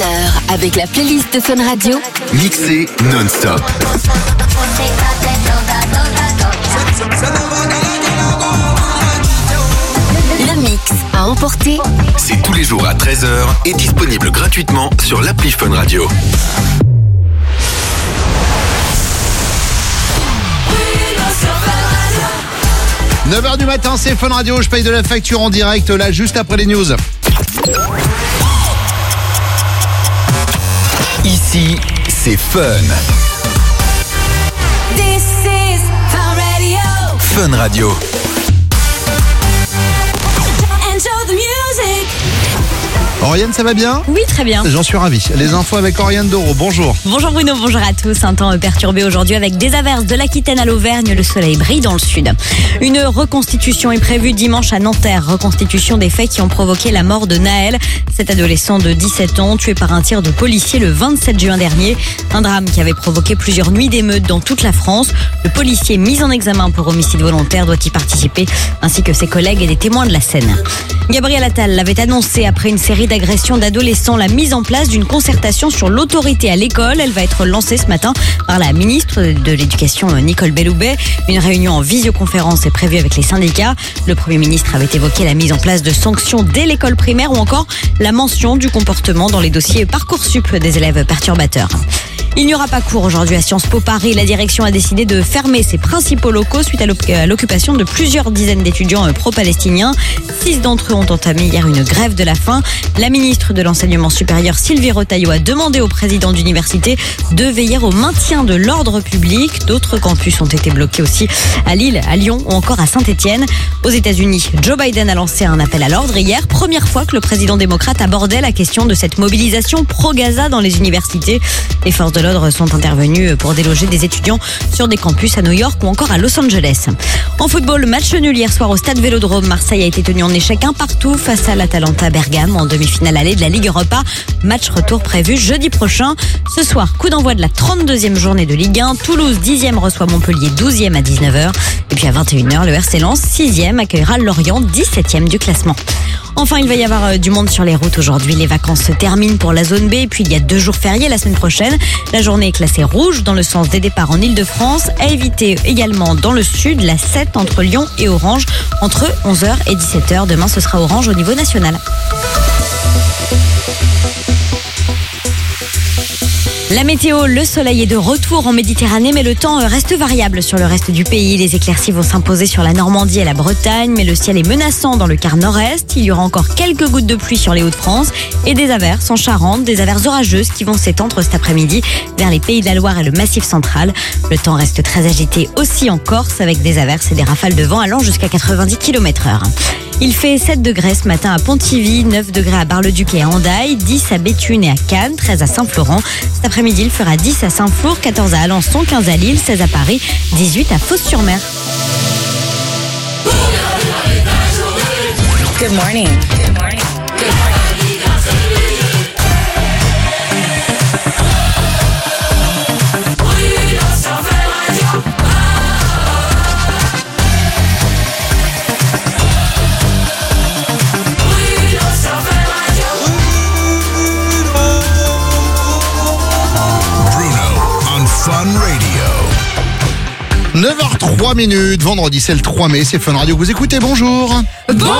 heure avec la playlist de Fun Radio. Mixée non-stop. Le mix à emporter. C'est tous les jours à 13h et disponible gratuitement sur l'appli Fun Radio. « 9h du matin, c'est Fun Radio, je paye de la facture en direct, là, juste après les news. Ici, c'est Fun. This is Fun Radio. Fun Radio. Enjoy the music. Oriane, ça va bien ? Oui, très bien. J'en suis ravi. Les infos avec Oriane Doro, bonjour. Bonjour Bruno, bonjour à tous. Un temps perturbé aujourd'hui avec des averses de l'Aquitaine à l'Auvergne. Le soleil brille dans le sud. Une reconstitution est prévue dimanche à Nanterre. Reconstitution des faits qui ont provoqué la mort de Naël, cet adolescent de 17 ans tué par un tir de policier le 27 juin dernier. Un drame qui avait provoqué plusieurs nuits d'émeutes dans toute la France. Le policier mis en examen pour homicide volontaire doit y participer, ainsi que ses collègues et des témoins de la scène. Gabriel Attal l'avait annoncé après une série d'agressions d'adolescents, la mise en place d'une concertation sur l'autorité à l'école. Elle va être lancée ce matin par la ministre de l'Éducation Nicole Belloubet. Une réunion en visioconférence est prévue avec les syndicats. Le Premier ministre avait évoqué la mise en place de sanctions dès l'école primaire ou encore la mention du comportement dans les dossiers Parcoursup des élèves perturbateurs. Il n'y aura pas cours aujourd'hui à Sciences Po Paris. La direction a décidé de fermer ses principaux locaux suite à l'occupation de plusieurs dizaines d'étudiants pro-palestiniens. 6 d'entre eux ont entamé hier une grève de la faim. La ministre de l'Enseignement supérieur, Sylvie Retailleau, a demandé au président d'université de veiller au maintien de l'ordre public. D'autres campus ont été bloqués aussi à Lille, à Lyon ou encore à Saint-Étienne. Aux États-Unis, Joe Biden a lancé un appel à l'ordre hier. Première fois que le président démocrate abordait la question de cette mobilisation pro-Gaza dans les universités. Les forces de l'ordre sont intervenus pour déloger des étudiants sur des campus à New York ou encore à Los Angeles. En football, match nul hier soir au stade Vélodrome. Marseille a été tenu en échec 1-1 face à l'Atalanta Bergame en demi-finale allée de la Ligue Europa. Match retour prévu jeudi prochain. Ce soir, coup d'envoi de la 32e journée de Ligue 1. Toulouse 10e reçoit Montpellier 12e à 19h. Et puis à 21h, le RC Lens 6e accueillera Lorient 17e du classement. Enfin, il va y avoir du monde sur les routes aujourd'hui. Les vacances se terminent pour la zone B. Et puis, il y a 2 jours fériés la semaine prochaine. La journée est classée rouge dans le sens des départs en Ile-de-France. À éviter également dans le sud, la 7 entre Lyon et Orange, entre 11h et 17h. Demain, ce sera orange au niveau national. La météo, le soleil est de retour en Méditerranée, mais le temps reste variable sur le reste du pays. Les éclaircies vont s'imposer sur la Normandie et la Bretagne, mais le ciel est menaçant dans le quart nord-est. Il y aura encore quelques gouttes de pluie sur les Hauts-de-France et des averses en Charente, des averses orageuses qui vont s'étendre cet après-midi vers les Pays de la Loire et le Massif central. Le temps reste très agité aussi en Corse avec des averses et des rafales de vent allant jusqu'à 90 km/h. Il fait 7 degrés ce matin à Pontivy, 9 degrés à Bar-le-Duc et à Hendaye, 10 à Béthune et à Cannes, 13 à Saint-Florent. Cet après-midi, il fera 10 à Saint-Flour, 14 à Alençon, 15 à Lille, 16 à Paris, 18 à Fos-sur-Mer. Good morning. Fun Radio. 9h03, vendredi c'est le 3 mai, c'est Fun Radio. Vous écoutez, bonjour. Bonjour.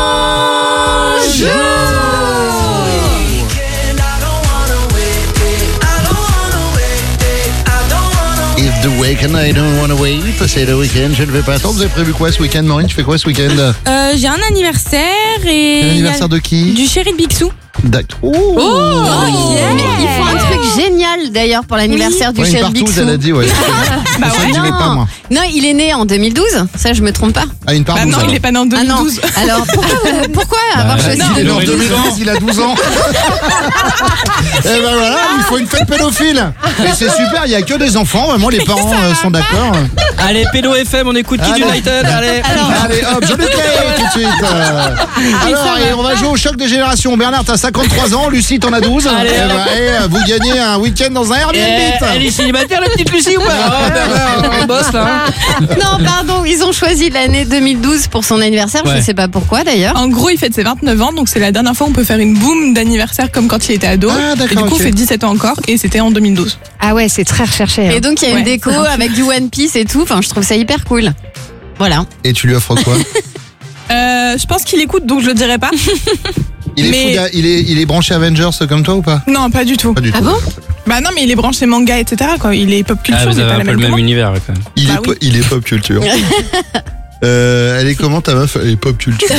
If the weekend I don't wanna wait, c'est le week-end, je ne vais pas attendre. Vous avez prévu quoi ce week-end, Maureen? Tu fais quoi ce week-end? J'ai un anniversaire et... L'anniversaire de qui? Du chéri de Bixou. D'accord. Yeah. Mais il faut un truc génial d'ailleurs pour l'anniversaire du Une chéri partouze, Bixou. elle a dit, ouais. Bah Ça, ouais, je dirais pas, moi. Non, il est né en 2012, ça je me trompe pas. Ah, une Bah partouze. non, il est pas né en 2012. Ah non. Alors pourquoi avoir choisi Il est né en 2012? 2011, il a 12 ans. Et ben voilà, il faut une fête pédophile. Et c'est super, il n'y a que des enfants, vraiment les parents sont d'accord. Allez, Pédo FM, on écoute Kid United. Allez. Allez, hop, je le play tout de suite. Alors, et on va jouer au choc des générations. Bernard, t'as 53 ans, Lucie, t'en as 12. Allez, et vous gagnez un week-end dans un Airbnb. Elle est célibataire, la petite Lucie ou pas? Oh, Bernard, on bosse là. Non, pardon, ils ont choisi l'année 2012 pour son anniversaire. Ouais. Je sais pas pourquoi d'ailleurs. En gros, il fête ses 29 ans, donc c'est la dernière fois où on peut faire une boum d'anniversaire comme quand il était ado. Ah, d'accord, et du coup, ok. on fait 17 ans encore, et c'était en 2012. Ah ouais, c'est très recherché. Et donc il y a une Ouais, déco c'est un peu- avec du One Piece et tout. Enfin, je trouve ça hyper cool. Voilà. Et tu lui offres quoi? Je pense qu'il écoute, donc je le dirai pas. Il est, Mais- fou, il est branché Avengers comme toi ou pas? Non, pas du tout. Pas du tout. bon Bah non, mais il est branché manga, etc. quoi. Il est pop culture, Ah, vous mais avez pas un la peu le même que même moi. univers quand même. Il, Bah est, oui. il est pop culture. Elle est comment ta meuf? Elle est pop culture.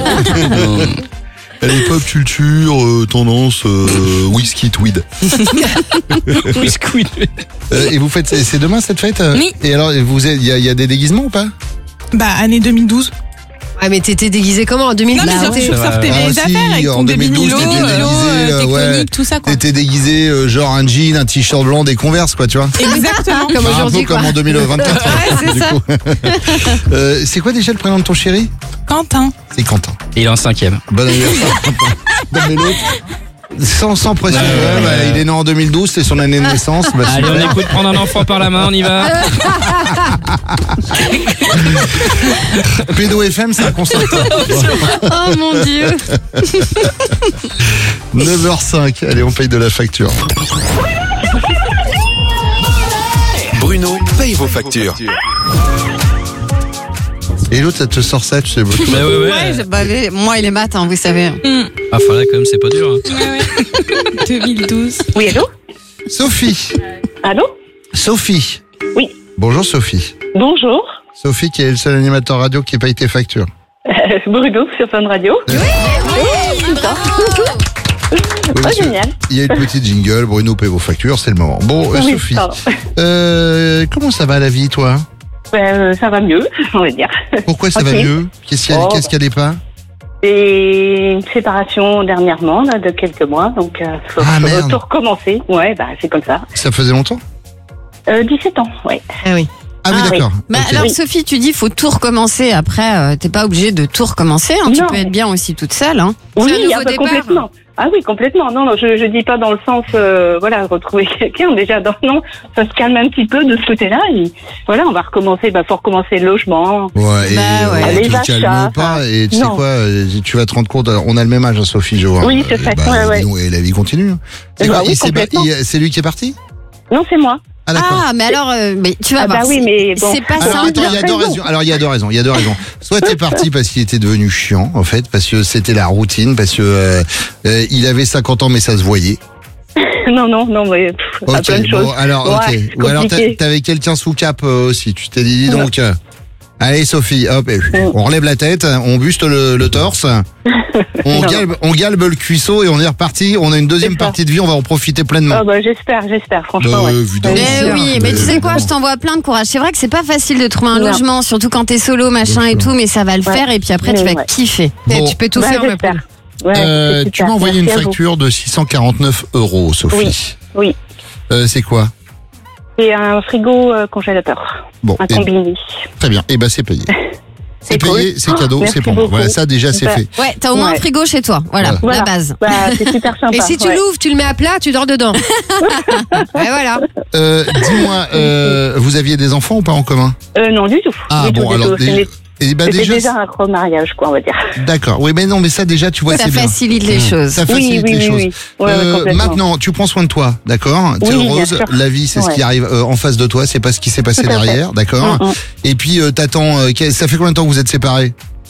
Elle est pop culture, tendance whisky tweed. Biscuit. Et vous faites, c'est demain cette fête? Oui. Et alors, il y a des déguisements ou pas? Bah, année 2012. Ah mais t'étais déguisé comment en 2000? Non, mais Bah sortez ouais, ça va. sortez Ah, les si, affaires avec en ton débit 2012, Milo, t'étais déguisé, ouais. technique, tout ça, quoi. T'étais déguisé genre un jean, un t-shirt blanc, des Converse, quoi, tu vois? Exactement. Comme Un peu aujourd'hui quoi. comme en 2024. Ouais, c'est du ça. coup. C'est quoi déjà le prénom de ton chéri? Quentin. C'est Quentin. Et il est en 5e. Bon anniversaire, Quentin. Donnez l'autre. Sans pression. Ouais, bah, il est né en 2012, c'est son année de naissance. Bah, Allez, on super. écoute Prendre un enfant par la main, on y va. Pédo FM, c'est un concept. Oh mon dieu. 9h05. Allez, on paye de la facture. Bruno paye vos factures. Et l'autre, ça te sort ça, tu sais. Bah ouais. Moi, il est matin, vous savez. Ah, faudrait quand même, c'est pas dur. Hein. 2012. Oui, allô? Sophie. Allô? Sophie. Oui. Bonjour Sophie. Bonjour. Sophie qui est le seul animateur radio qui paye tes factures. Bruno sur Fun Radio. Oui, Oh, parce que génial. il y a une petite jingle, Bruno paye vos factures, c'est le moment. Bon, Oui, Sophie, pardon. comment ça va la vie, toi? Ça va mieux, on va dire. Pourquoi ça Ok. va mieux? Qu'est-ce qu'il y a- Oh. qu'est-ce qu'il y allait pas? Et une séparation dernièrement, là, de quelques mois, donc faut merde. tout recommencer. Ouais, bah c'est comme ça. Ça faisait longtemps? 17 ans, ouais. Ah oui. Ah oui, Ah, d'accord. Bah, Ok. alors Sophie, tu dis faut tout recommencer. Après, t'es pas obligé de tout recommencer. Hein. Tu Non. peux être bien aussi toute seule. Hein. Oui, un nouveau bah, départ. complètement. Ah oui, complètement. Non, je dis pas dans le sens, voilà, retrouver quelqu'un. Déjà, non, ça se calme un petit peu de ce côté-là. Et voilà, on va recommencer. Bah, faut recommencer le logement. Ouais, et Bah ouais. Les tu te achats, calmes pas, et tu sais non. quoi, tu vas te rendre compte, on a le même âge, hein, Sophie, je vois. Oui, c'est ça, Bah, ouais, ouais. dis donc, et la vie continue. C'est Bah quoi, oui, il s'est pas- complètement. c'est lui qui est parti? Non, c'est moi. Ah, d'accord. Ah, mais alors, mais tu vas Ah voir. bah oui, mais bon. C'est pas Alors simple. attends, il y a deux raisons. Alors il y a deux raisons. Soit t'es parti parce qu'il était devenu chiant, en fait, parce que c'était la routine, parce que il avait 50 ans mais ça se voyait. Non, mais à plein de choses. bon, alors Ouais, ok. Ou alors compliqué. t'avais quelqu'un sous cap aussi. Tu t'es dit dis donc. Allez Sophie, hop, on relève la tête, on buste le torse, on galbe le cuisseau et on est reparti. On a une deuxième C'est ça. partie de vie, on va en profiter pleinement. Ah bah j'espère, franchement. Bah, ouais. évidemment. Mais oui, mais tu sais quoi, évidemment. je t'envoie plein de courage. C'est vrai que c'est pas facile de trouver un Non. logement, surtout quand t'es solo, machin Bien et sûr. tout, mais ça va le Ouais. faire et puis après tu Mais vas ouais. kiffer. Et Bon. tu peux tout Bah, faire ma j'espère. poule. Ouais, c'est Tu super. m'as envoyé une Merci à vous. facture de 649 €, Sophie. Oui. C'est quoi? C'est un frigo congélateur, Bon, un combini. très bien. Et ben c'est payé. C'est cool. payé, c'est cadeau, merci c'est pour moi. beaucoup. Voilà, ça déjà c'est Bah, fait. Ouais, t'as au moins un Ouais. frigo chez toi. Voilà, Voilà. la base. Bah, c'est super sympa. Et si tu ouais. l'ouvres, tu le mets à plat, tu dors dedans. Et voilà. Dis-moi, vous aviez des enfants ou pas en commun? Non, du tout. Ah du bon, tout, du alors tout. bah, C'était déjà, déjà un remariage, quoi, on va dire. d'accord. Oui, mais non, mais ça déjà, tu vois, Ça c'est bien. facilite les choses. Ça facilite les choses. Ouais, complètement. Maintenant, tu prends soin de toi, d'accord? T'es Oui, bien heureuse. sûr. La vie, c'est ce Ouais. qui arrive en face de toi, c'est pas ce qui s'est passé Tout à fait. derrière, d'accord? Et puis t'attends. Ça fait combien de temps que vous êtes séparés?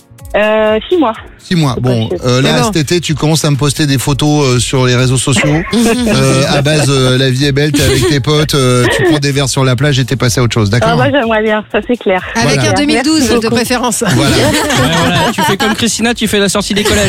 6 mois. 6 mois. Bon, là, bon. cet été, tu commences à me poster des photos sur les réseaux sociaux. À base, la vie est belle, t'es avec tes potes, tu prends des verres sur la plage et t'es passé à autre chose, d'accord? Ah, moi, j'aimerais bien, ça c'est clair. Avec Voilà. un 2012 Merci de beaucoup. préférence. Voilà. Ouais, voilà, tu fais comme Christina, tu fais la sortie des collèges.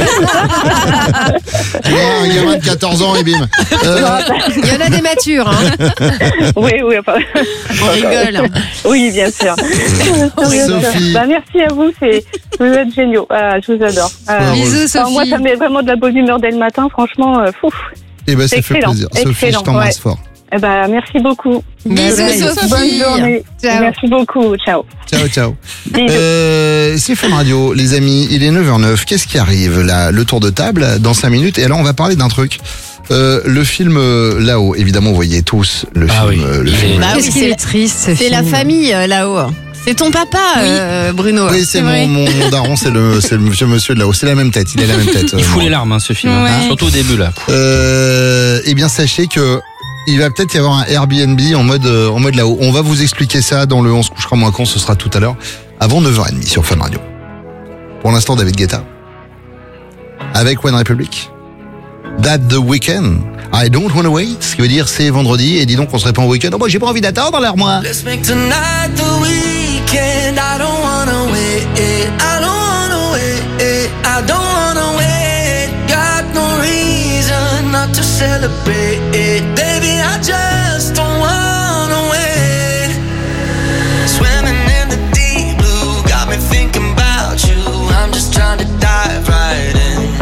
Tu vois, un gamin de 14 ans et bim. Il y en a des matures. Hein. Oui, enfin, On rigole. oui, bien sûr. Sophie. Bah, merci à vous, vous êtes géniaux. Ah, je vous adore. Bisous, Enfin, moi, Sophie. ça met vraiment de la bonne humeur dès le matin, franchement, fouf. Et ben, ça C'est fait excellent, plaisir. Sophie, je excellent, t'embrasse ouais. fort. Eh ben, merci beaucoup. Bisous, Sophie. Bonne journée. Ciao. Merci beaucoup. Ciao. Ciao. Bisous. C'est Fun Radio, les amis. Il est 9h09. Qu'est-ce qui arrive là? Le tour de table dans 5 minutes. Et là, on va parler d'un truc. Le film là-haut. Évidemment, vous voyez tous le film. oui. Le film. Bah oui, Qu'est-ce qu'il est triste, ce c'est la film. famille là-haut. C'est ton papa, Bruno. Oui, c'est mon daron, c'est le monsieur de là-haut. C'est la même tête. Il a la même tête. Il fout moi. les larmes, ce film. Ouais. Surtout au début, là. Eh bien, sachez que il va peut-être y avoir un Airbnb en mode là-haut. On va vous expliquer ça dans le On se couchera moins con. Ce sera tout à l'heure, avant 9h30 sur Fun Radio. Pour l'instant, David Guetta avec One Republic. That the weekend. I don't wanna wait. Ce qui veut dire c'est vendredi et dis donc on serait pas en week-end. Oh, moi j'ai pas envie d'attendre l'air moi. Let's make tonight the weekend. I don't wanna wait. I don't wanna wait. I don't wanna wait. Got no reason not to celebrate. Baby, I just don't wanna wait. Swimming in the deep blue got me thinking about you. I'm just trying to dive right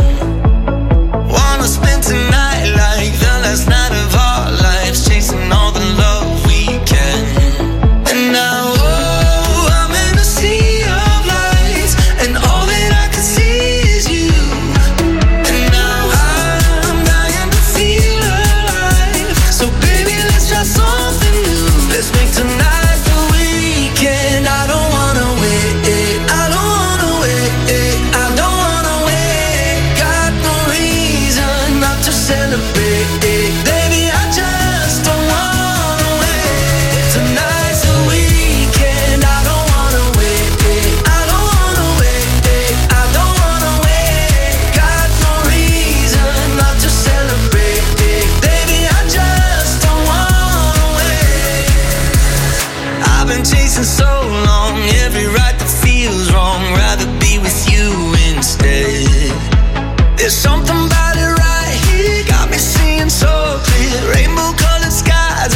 in. Wanna spend tonight like the last night of our lives, chasing all the love we can. And now, I'm in a sea of lights, and all that I can see is you. And now I'm dying to feel alive. So baby, let's try something new. Let's make tonight the weekend. I don't wanna wait. I don't wanna wait. I don't wanna wait. Got no reason not to celebrate. Baby, I just don't wanna wait. Tonight's the weekend. I don't wanna wait. I don't wanna wait. I don't wanna wait. Got no reason not to celebrate. Baby, I just don't wanna wait. I've been chasing so long, every right that feels wrong. Rather be with you instead. There's something about it right here, got me seeing so clear. Rainbow-colored skies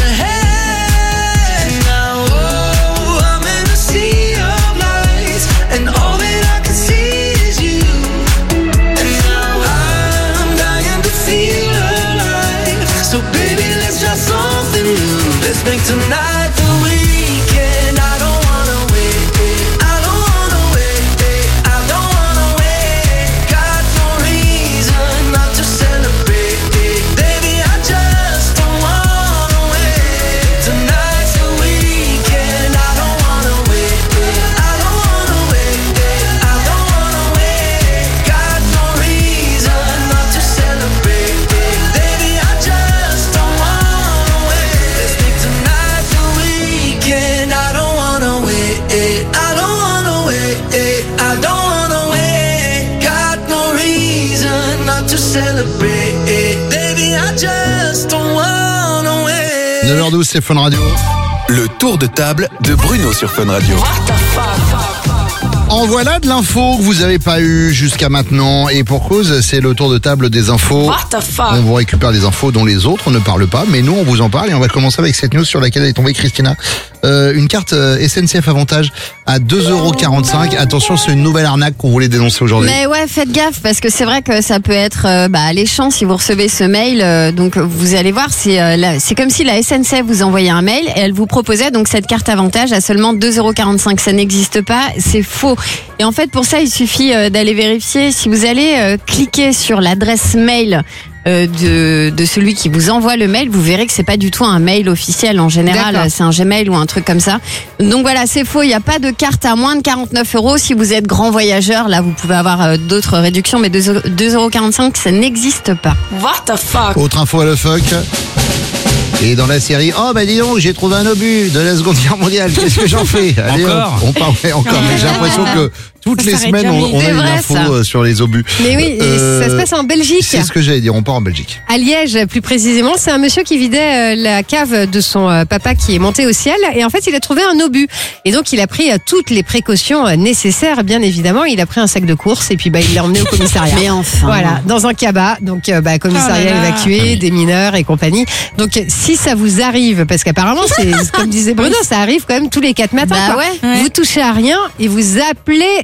ahead. Now, I'm in a sea of lights, and all that I can see is you. And now I'm dying to feel alive. So baby, let's try something new. Let's make tonight the weekend. I don't wanna wait. I don't wanna wait. I don't wanna wait. Got no reason not to celebrate. Baby, I just don't wanna wait. Tonight's the weekend. I don't wanna wait. I don't wanna wait. I don't wanna wait. Got no reason not to celebrate. Baby, I just don't wanna wait. Let's make tonight the weekend. I don't wanna wait. I don't wanna wait. I don't wanna wait. Got no reason not to celebrate. Baby, I just don't wanna wait. 9h12, c'est Fun Radio. Le tour de table de Bruno sur Fun Radio. En voilà de l'info que vous n'avez pas eu jusqu'à maintenant et pour cause, c'est le tour de table des infos. On vous récupère des infos dont les autres ne parlent pas, mais nous on vous en parle et on va commencer avec cette news sur laquelle est tombée Christina. Une carte SNCF Avantage à 2,45 €. Attention, c'est une nouvelle arnaque qu'on voulait dénoncer aujourd'hui. Mais ouais, faites gaffe parce que c'est vrai que ça peut être alléchant si vous recevez ce mail. Donc vous allez voir, c'est comme si la SNCF vous envoyait un mail et elle vous proposait donc cette carte Avantage à seulement 2,45 €. Ça n'existe pas, c'est faux. Et en fait, pour ça, il suffit d'aller vérifier. Si vous allez cliquer sur l'adresse mail de celui qui vous envoie le mail, vous verrez que c'est pas du tout un mail officiel. En général, D'accord. c'est un Gmail ou un truc comme ça. Donc voilà, c'est faux. Il n'y a pas de carte à moins de 49 €. Si vous êtes grand voyageur, là, vous pouvez avoir d'autres réductions, mais 2,45 €, ça n'existe pas. What the fuck? Autre info à le fuck. Et dans la série, oh bah dis donc, j'ai trouvé un obus de la Seconde Guerre mondiale, qu'est-ce que j'en fais? Allez, Encore on parle, ouais, encore, mais j'ai l'impression que toutes Ça les s'arrête semaines, jamais. on a C'est une vrai, info ça. sur les obus. Mais oui, ça se passe en Belgique. C'est ce que j'allais dire, on part en Belgique. À Liège, plus précisément, c'est un monsieur qui vidait la cave de son papa qui est monté au ciel. Et en fait, il a trouvé un obus. Et donc, il a pris toutes les précautions nécessaires, bien évidemment. Il a pris un sac de course et puis il l'a emmené au commissariat. Mais enfin. Voilà, dans un cabas. Donc, commissariat Oh là là. évacué, des mineurs et compagnie. Donc, si ça vous arrive, parce qu'apparemment, c'est comme disait Bruno, ça arrive quand même tous les 4 matins. Bah quoi. ouais. Vous touchez à rien et vous appelez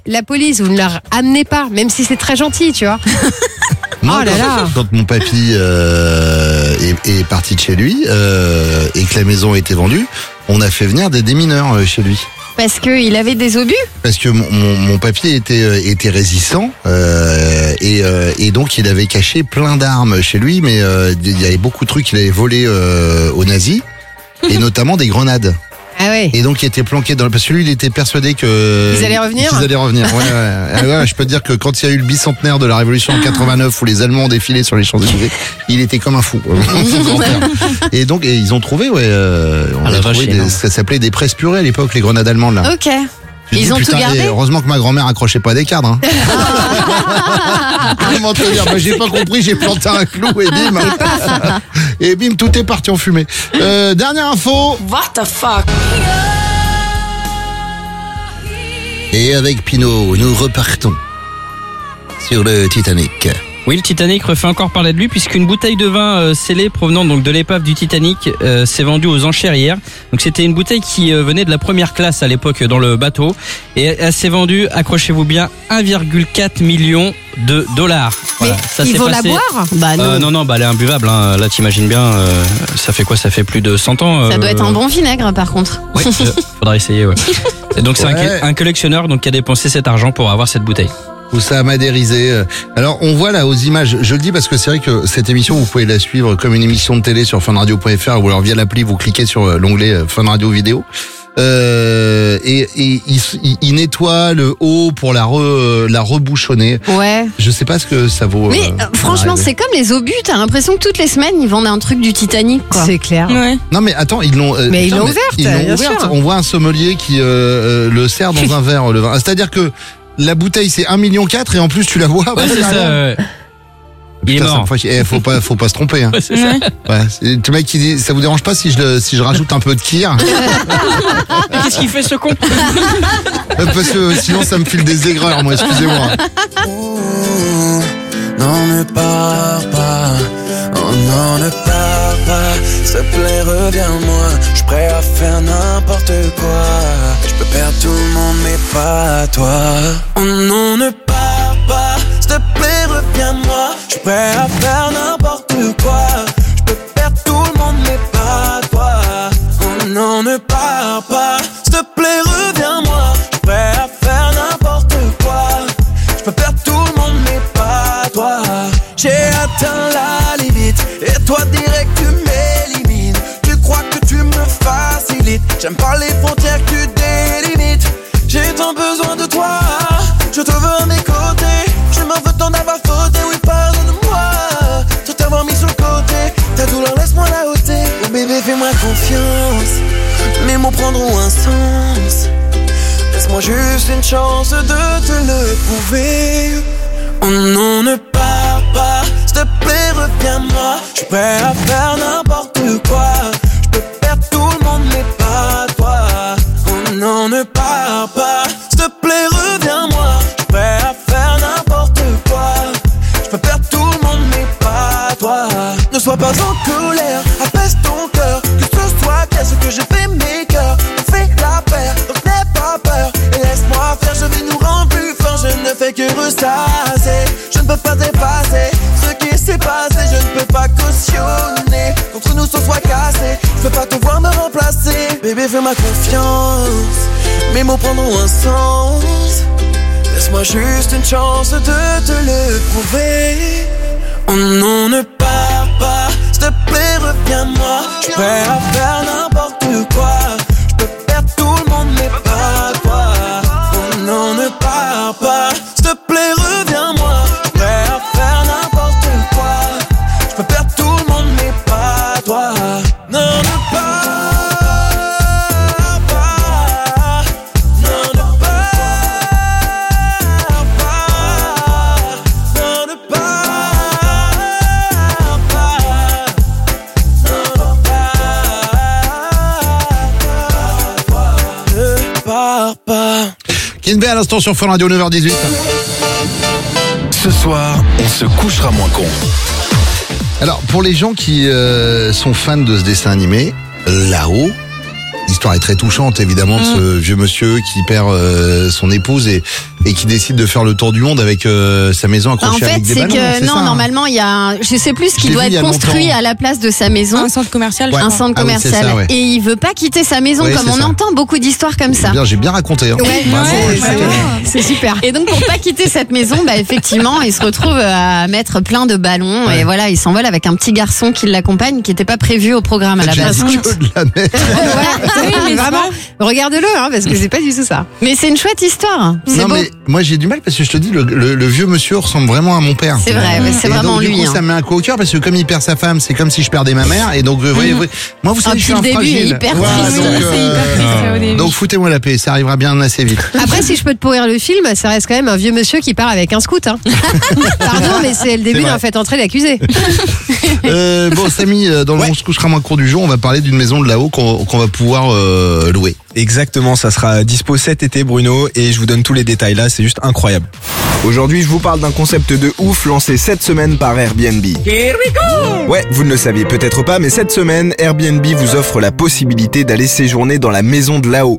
la police, vous ne leur amenez pas, même si c'est très gentil, tu vois. Moi, Oh là là. quand mon papy est parti de chez lui et que la maison a été vendue, on a fait venir des démineurs chez lui. Parce qu'il avait des obus. Parce que mon papy était résistant et donc il avait caché plein d'armes chez lui, mais il y avait beaucoup de trucs qu'il avait volés aux nazis et notamment des grenades. Ah ouais. Et donc il était planqué parce que lui il était persuadé que Ils allaient revenir. Qu'ils allaient revenir. Ouais, je peux te dire que quand il y a eu le bicentenaire de la Révolution en 89 où les Allemands ont défilé sur les Champs-Élysées, il était comme un fou. Son grand-père. Et donc ils ont trouvé ça s'appelait des presses purées à l'époque, les grenades allemandes là. Ok. Ils ont tout gardé. Heureusement que ma grand-mère accrochait pas des cadres. Hein. Comment te dire, j'ai pas compris, j'ai planté un clou et bim. Et bim, tout est parti en fumée. Dernière info. What the fuck? Et avec Pinot, nous repartons sur le Titanic. Oui, le Titanic refait encore parler de lui puisqu'une bouteille de vin scellée provenant donc de l'épave du Titanic s'est vendue aux enchères hier. Donc c'était une bouteille qui venait de la première classe à l'époque dans le bateau et elle s'est vendue, accrochez-vous bien, 1,4 million de dollars. Voilà, ça il s'est faut passé. la boire? Bah non. Non, elle est imbuvable. Hein. Là, t'imagines bien, ça fait quoi? Ça fait plus de 100 ans. Ça doit être un bon vinaigre par contre. Oui, faudra essayer. Ouais. Et donc c'est un collectionneur donc qui a dépensé cet argent pour avoir cette bouteille. Où ça a madérisé. Alors on voit là aux images, je le dis parce que c'est vrai que cette émission vous pouvez la suivre comme une émission de télé sur funradio.fr ou alors via l'appli vous cliquez sur l'onglet Fun Radio Vidéo. Et il nettoie le haut pour la rebouchonner. Ouais. Je sais pas ce que ça vaut. Mais franchement, c'est comme les obus. T'as l'impression que toutes les semaines ils vendent un truc du Titanic, quoi. C'est clair. Ouais. Non mais attends, ils l'ont. Mais ils l'ont ouverte, Ils l'ont bien ouverte. sûr. On voit un sommelier qui le sert dans un verre le vin. C'est-à-dire que la bouteille c'est 1,4 million et en plus tu la vois. Ouais, c'est ça. Ouais. Il est mort. Faut pas se tromper. Hein. Ouais, c'est ça. Ouais, c'est le mec qui dit, ça vous dérange pas si je rajoute un peu de kir? Qu'est-ce qu'il fait ce con? Parce que sinon ça me file des aigreurs, moi, excusez-moi. Non, ne pars pas. Oh non, ne pars pas. S'il te plaît, reviens-moi. Je suis prêt à faire n'importe quoi. Je peux perdre tout le monde, mais pas toi. Oh non, ne pars pas. S'il te plaît, reviens-moi. Je suis prêt à faire n'importe quoi. Je peux perdre tout le monde, mais pas toi. Oh non, ne pars pas. S'il te plaît, reviens-moi. Je suis prêt à faire n'importe quoi. Je peux perdre tout le monde, mais pas toi. J'ai atteint la limite et toi direct tu m'élimines. Tu crois que tu me facilites. J'aime pas les frontières que tu délimites. J'ai tant besoin de toi. Je te veux à mes côtés. Je m'en veux t'en avoir fauté. Oui, pardonne-moi. Tout t'avoir mis sur le côté. Ta douleur laisse-moi la ôter. Oh bébé, fais-moi confiance. Mes mots prendront un sens. Laisse-moi juste une chance de te le prouver. Oh non, ne pars pas. S'il te plaît, reviens-moi. Je suis prêt à faire n'importe quoi. Je peux perdre tout le monde, mais pas toi. Oh non, ne pars pas. S'il te plaît, reviens-moi. Je suis prêt à faire n'importe quoi. Je peux perdre tout le monde, mais pas toi. Ne sois pas en colère, apaise ton cœur. Que ce soit clair, ce que j'ai fait, mes cœurs. On fait la paire, donc n'aie pas peur. Et laisse-moi faire, je vais nous rendre plus forts. Je ne fais que ressasser. Je ne peux pas effacer ce qui s'est passé. Je ne peux pas cautionner qu'entre nous ce soit cassé. Je peux pas te voir me remplacer. Bébé, fais-moi confiance. Mes mots prendront un sens. Laisse-moi juste une chance de te le prouver. Oh non, ne pars pas. S'il te plaît, reviens-moi. Je suis prêt à faire n'importe quoi. Je peux perdre tout le monde, mais pas toi. Oh non, ne pars pas. S'il te plaît, reviens-moi. Je suis prêt à faire n'importe quoi. Je peux perdre tout le monde, mais pas toi. Non, ne pars pas. Non, ne pars pas. Non, ne pars pas. Non, ne pars pas. Kinbé à l'instant sur Fun Radio 9h18. Ce soir, on se couchera moins con. Alors, pour les gens qui sont fans de ce dessin animé, là-haut, l'histoire est très touchante, évidemment, de ce vieux monsieur qui perd son épouse. Et et qui décide de faire le tour du monde avec sa maison En accrochée fait, avec des c'est ballons. que ça, hein. normalement, il y a, je sais plus ce Je qui l'ai doit vu il y être a construit longtemps. à la place de sa maison. Un centre commercial, je Ouais. Un crois. centre Ah oui, c'est commercial. ça, ouais. Et il veut pas quitter sa maison, Oui, comme c'est on ça. entend beaucoup d'histoires comme ça. Bien, j'ai bien raconté. Hein. Ouais, Bravo, ouais, Julie. c'est super. Et donc pour pas quitter cette maison, bah effectivement, il se retrouve à mettre plein de ballons Ouais. et voilà, il s'envole avec un petit garçon qui l'accompagne, qui n'était pas prévu au programme à la J'ai base. dit que de la merde. Oui, mais vraiment, regarde-le, hein, parce que c'est pas du tout ça. Mais c'est une chouette histoire. C'est Non beau. mais moi j'ai du mal parce que je te dis le vieux monsieur ressemble vraiment à mon père. C'est vrai, mais c'est Et vraiment donc, lui. Du coup, hein. ça me met un coup au cœur parce que comme il perd sa femme, c'est comme si je perdais ma mère et donc voyez, moi vous savez je suis puis un le début fragile. est hyper Voilà, triste. donc, Oui, c'est hyper triste au début. donc foutez-moi la paix, ça arrivera bien assez vite. Après, si je peux te pourrir le film, ça reste quand même un vieux monsieur qui part avec un scout. Hein. Pardon, mais c'est le début C'est vrai. d'un fait entrer l'accusé. Bon Samy, dans le On se couchera moins court du jour, on va parler d'une maison de là-haut qu'on va pouvoir louer. Exactement, ça sera dispo cet été Bruno et je vous donne tous les détails là, c'est juste incroyable. Aujourd'hui, je vous parle d'un concept de ouf lancé cette semaine par Airbnb. Here we go! Ouais, vous ne le saviez peut-être pas, mais cette semaine, Airbnb vous offre la possibilité d'aller séjourner dans la maison de là-haut.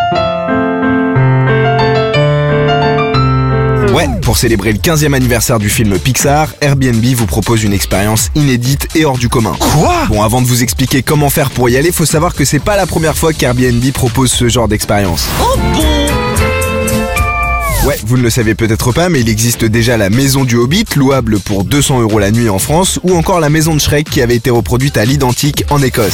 Ouais, pour célébrer le 15e anniversaire du film Pixar, Airbnb vous propose une expérience inédite et hors du commun. Quoi? Bon, avant de vous expliquer comment faire pour y aller, faut savoir que c'est pas la première fois qu'Airbnb propose ce genre d'expérience. Oh bon! Ouais, vous ne le savez peut-être pas, mais il existe déjà la maison du Hobbit, louable pour 200 € la nuit en France, ou encore la maison de Shrek qui avait été reproduite à l'identique en Écosse.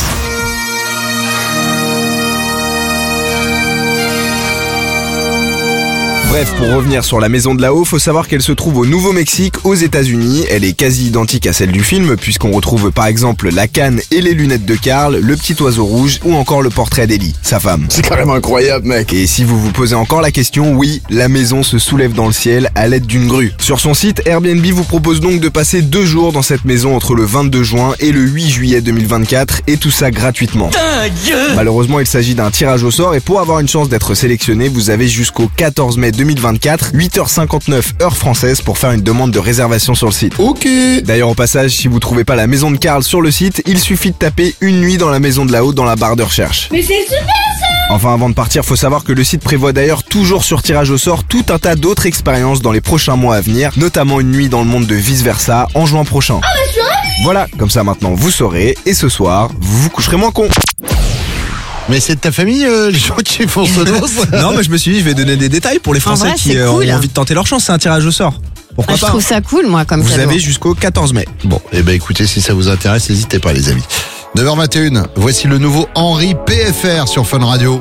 Bref, pour revenir sur la maison de là-haut, faut savoir qu'elle se trouve au Nouveau-Mexique, aux États-Unis. Elle est quasi identique à celle du film, puisqu'on retrouve par exemple la canne et les lunettes de Carl, le petit oiseau rouge ou encore le portrait d'Ellie, sa femme. C'est carrément incroyable, mec. Et si vous vous posez encore la question, oui, la maison se soulève dans le ciel à l'aide d'une grue. Sur son site, Airbnb vous propose donc de passer 2 jours dans cette maison entre le 22 juin et le 8 juillet 2024, et tout ça gratuitement. Malheureusement, il s'agit d'un tirage au sort, et pour avoir une chance d'être sélectionné, vous avez jusqu'au 14 mai 2024, 8h59 heure française pour faire une demande de réservation sur le site. Ok. D'ailleurs, au passage, si vous trouvez pas la maison de Carl sur le site, il suffit de taper une nuit dans la maison de là-haut dans la barre de recherche. Mais c'est super ça! Enfin, avant de partir, faut savoir que le site prévoit d'ailleurs toujours sur tirage au sort tout un tas d'autres expériences dans les prochains mois à venir, notamment une nuit dans le monde de Vice Versa en juin prochain. Ah bah je suis ravie! Voilà, comme ça maintenant vous saurez, et ce soir, vous vous coucherez moins con. Mais c'est de ta famille, les gens qui font ce dos. Non, mais je me suis dit, je vais donner des détails pour les Français vrai, qui c'est ont cool. envie de tenter leur chance. C'est un tirage au sort. Pourquoi Je pas trouve ça cool, moi, comme Vous cadeau. avez jusqu'au 14 mai. Bon, eh ben écoutez, si ça vous intéresse, n'hésitez pas les amis. 9h21, voici le nouveau Henri PFR sur Fun Radio.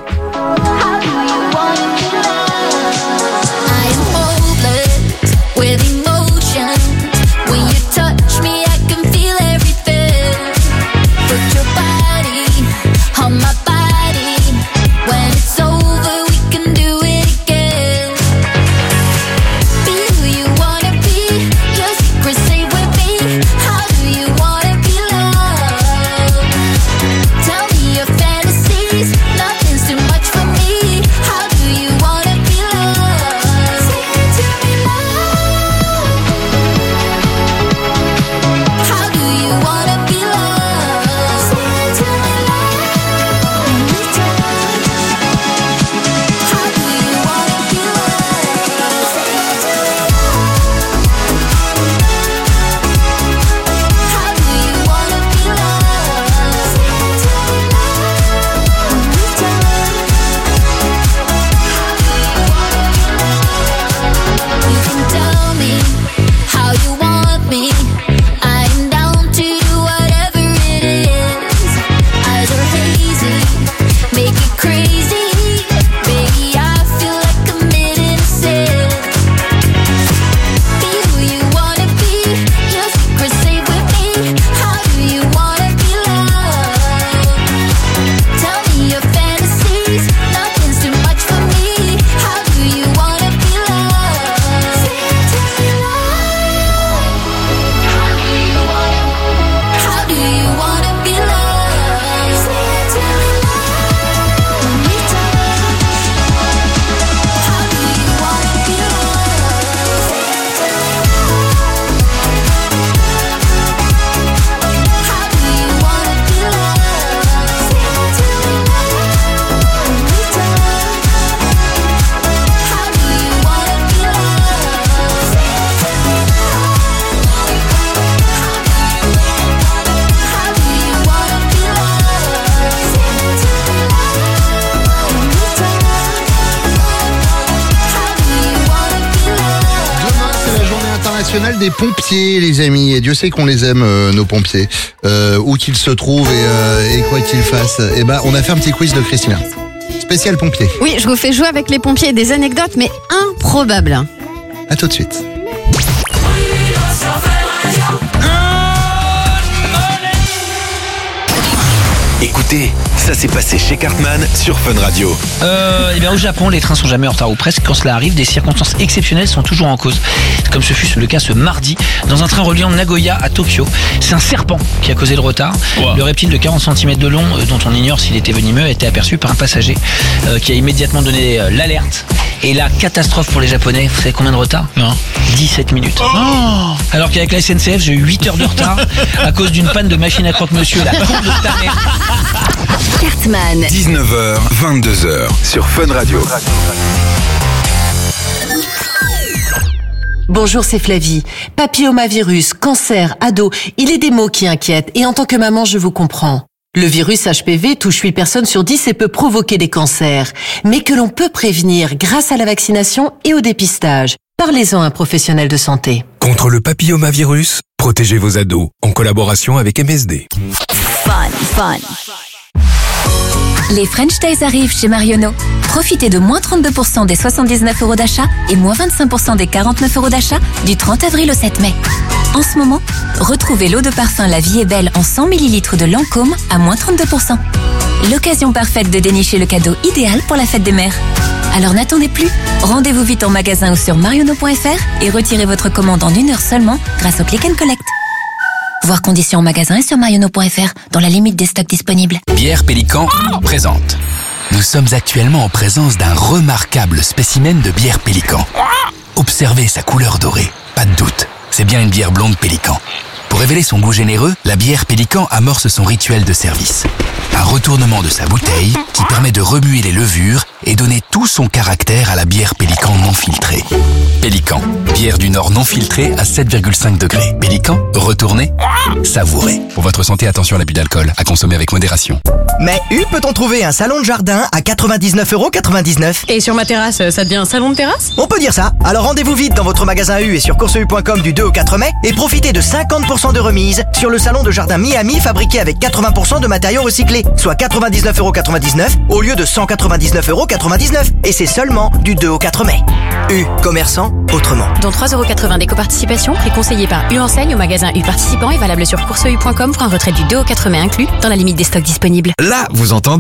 Nothing's too much for me. des pompiers, les amis. Et Dieu sait qu'on les aime, nos pompiers. Où qu'ils se trouvent et quoi qu'ils fassent. Et ben, on a fait un petit quiz de Christina. Spécial pompier. Oui, je vous fais jouer avec les pompiers des anecdotes, mais improbables. À tout de suite. Écoutez, ça s'est passé chez Cartman sur Fun Radio. Eh bien, au Japon, les trains sont jamais en retard ou presque. Quand cela arrive, des circonstances exceptionnelles sont toujours en cause. Comme ce fut le cas ce mardi dans un train reliant Nagoya à Tokyo. C'est un serpent qui a causé le retard. Wow. Le reptile de 40 cm de long, dont on ignore s'il était venimeux, a été aperçu par un passager qui a immédiatement donné l'alerte. Et la catastrophe pour les Japonais, vous savez combien de retard ? 17 minutes. Oh. Alors qu'avec la SNCF, j'ai eu 8 heures de retard à cause d'une panne de machine à croque-monsieur. La con de ta mère. Cartman. 19h, 22h sur Fun Radio. Bonjour, c'est Flavie. Papillomavirus, cancer, ado, il est des mots qui inquiètent et en tant que maman, je vous comprends. Le virus HPV touche 8 personnes sur 10 et peut provoquer des cancers, mais que l'on peut prévenir grâce à la vaccination et au dépistage. Parlez-en à un professionnel de santé. Contre le papillomavirus, protégez vos ados en collaboration avec MSD. Fun. Les French Days arrivent chez Marionneau. Profitez de moins 32% des 79 € d'achat et moins 25% des 49 € d'achat du 30 avril au 7 mai. En ce moment, retrouvez l'eau de parfum La Vie est Belle en 100 ml de Lancôme à moins 32%. L'occasion parfaite de dénicher le cadeau idéal pour la fête des mères. Alors n'attendez plus, rendez-vous vite en magasin ou sur marionneau.fr et retirez votre commande en 1 heure seulement grâce au Click and Collect. Voir conditions en magasin et sur marionneau.fr dans la limite des stocks disponibles. Bière Pélican présente. Nous sommes actuellement en présence d'un remarquable spécimen de bière Pélican. Observez sa couleur dorée, pas de doute, c'est bien une bière blonde Pélican. Pour révéler son goût généreux, la bière Pélican amorce son rituel de service. Un retournement de sa bouteille qui permet de remuer les levures et donner tout son caractère à la bière Pélican non filtrée. Pélican, bière du Nord non filtrée à 7,5 degrés. Pélican, retournez, savourez. Pour votre santé, attention à l'abus d'alcool, à consommer avec modération. Mais peut-on trouver un salon de jardin à 99,99 €? Et sur ma terrasse, ça devient un salon de terrasse? On peut dire ça. Alors rendez-vous vite dans votre magasin U et sur courseu.com du 2 au 4 mai et profitez de 50% de remise sur le salon de jardin Miami fabriqué avec 80% de matériaux recyclés, soit 99,99 € au lieu de 199,99 €. Et c'est seulement du 2 au 4 mai. U, commerçant autrement. Dont 3,80 € d'éco-participation, prix conseillé par U Enseigne au magasin U participant et valable sur courseu.com pour un retrait du 2 au 4 mai inclus dans la limite des stocks disponibles. Là, vous entendez ?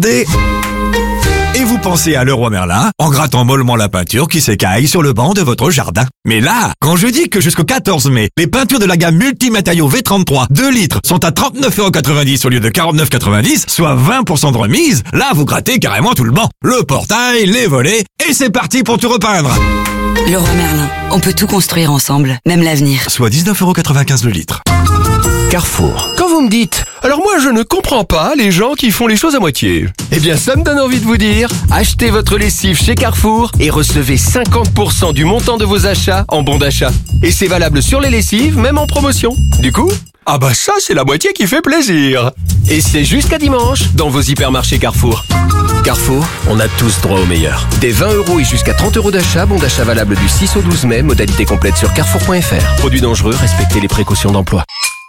Et vous pensez à Leroy Merlin en grattant mollement la peinture qui s'écaille sur le banc de votre jardin. Mais là, quand je dis que jusqu'au 14 mai, les peintures de la gamme multimatériaux V33 2 litres sont à 39,90 € au lieu de 49,90 €, soit 20% de remise, là vous grattez carrément tout le banc. Le portail, les volets, et c'est parti pour tout repeindre. Leroy Merlin, on peut tout construire ensemble, même l'avenir. Soit 19,95 € le litre. Carrefour. Quand vous me dites « Alors moi je ne comprends pas les gens qui font les choses à moitié », eh bien ça me donne envie de vous dire « Achetez votre lessive chez Carrefour et recevez 50% du montant de vos achats en bon d'achat. Et c'est valable sur les lessives, même en promotion. Du coup, ah bah ça c'est la moitié qui fait plaisir. Et c'est jusqu'à dimanche dans vos hypermarchés Carrefour. Carrefour, on a tous droit au meilleur. Des 20 € et jusqu'à 30 € d'achat, bon d'achat valable du 6 au 12 mai, modalité complète sur carrefour.fr. Produits dangereux, respectez les précautions d'emploi.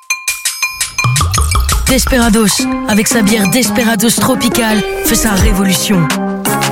Desperados, avec sa bière Desperados Tropical, fait sa révolution. Pourquoi ?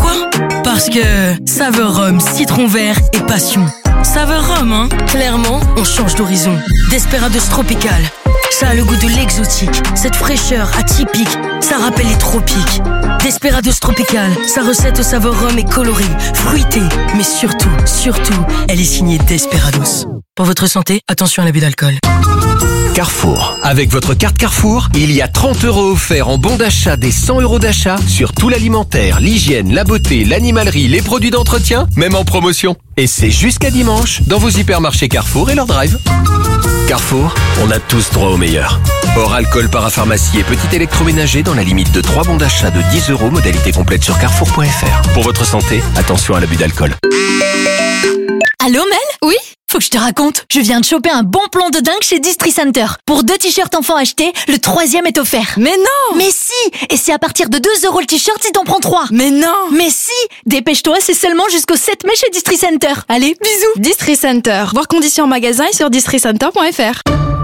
Parce que saveur rhum, citron vert et passion. Saveur rhum, hein ? Clairement, on change d'horizon. Desperados Tropical, ça a le goût de l'exotique. Cette fraîcheur atypique, ça rappelle les tropiques. Desperados Tropical, sa recette aux saveurs rhum est colorée, fruitée, mais surtout, elle est signée Desperados. Pour votre santé, attention à l'abus d'alcool. Carrefour. Avec votre carte Carrefour, il y a 30 € offerts en bon d'achat des 100 € d'achat sur tout l'alimentaire, l'hygiène, la beauté, l'animalerie, les produits d'entretien, même en promotion. Et c'est jusqu'à dimanche dans vos hypermarchés Carrefour et leur drive. Carrefour, on a tous droit au meilleur. Hors alcool, parapharmacie et petit électroménager dans la limite de 3 bons d'achat de 10 €, modalité complète sur carrefour.fr. Pour votre santé, attention à l'abus d'alcool. Allô Mel ? Oui ? Faut que je te raconte, je viens de choper un bon plan de dingue chez Distri Center. Pour 2 t-shirts enfants achetés, le 3e est offert. Mais non! Mais si! Et c'est à partir de 2 € le t-shirt si t'en prends 3. Mais non! Mais si! Dépêche-toi, c'est seulement jusqu'au 7 mai chez Distri Center. Allez, bisous! Distri Center. Voir conditions en magasin et sur districenter.fr.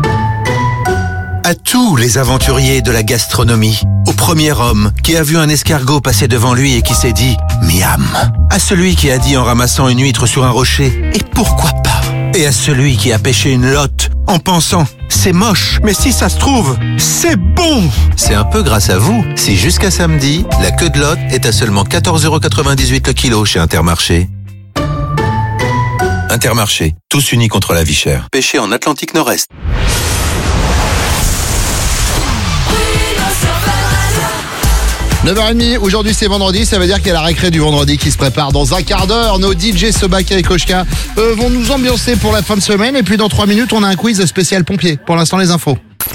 À tous les aventuriers de la gastronomie, au premier homme qui a vu un escargot passer devant lui et qui s'est dit « Miam », à celui qui a dit en ramassant une huître sur un rocher « Et pourquoi pas ?» et à celui qui a pêché une lotte en pensant « C'est moche, mais si ça se trouve, c'est bon !» C'est un peu grâce à vous si jusqu'à samedi, la queue de lotte est à seulement 14,98 € le kilo chez Intermarché. Intermarché, tous unis contre la vie chère. Pêché en Atlantique Nord-Est. 9h30, aujourd'hui c'est vendredi, ça veut dire qu'il y a la récré du vendredi qui se prépare dans un quart d'heure. Nos DJ Sobaka et Koshka vont nous ambiancer pour la fin de semaine. Et puis dans 3 minutes, on a un quiz spécial pompier. Pour l'instant, les infos.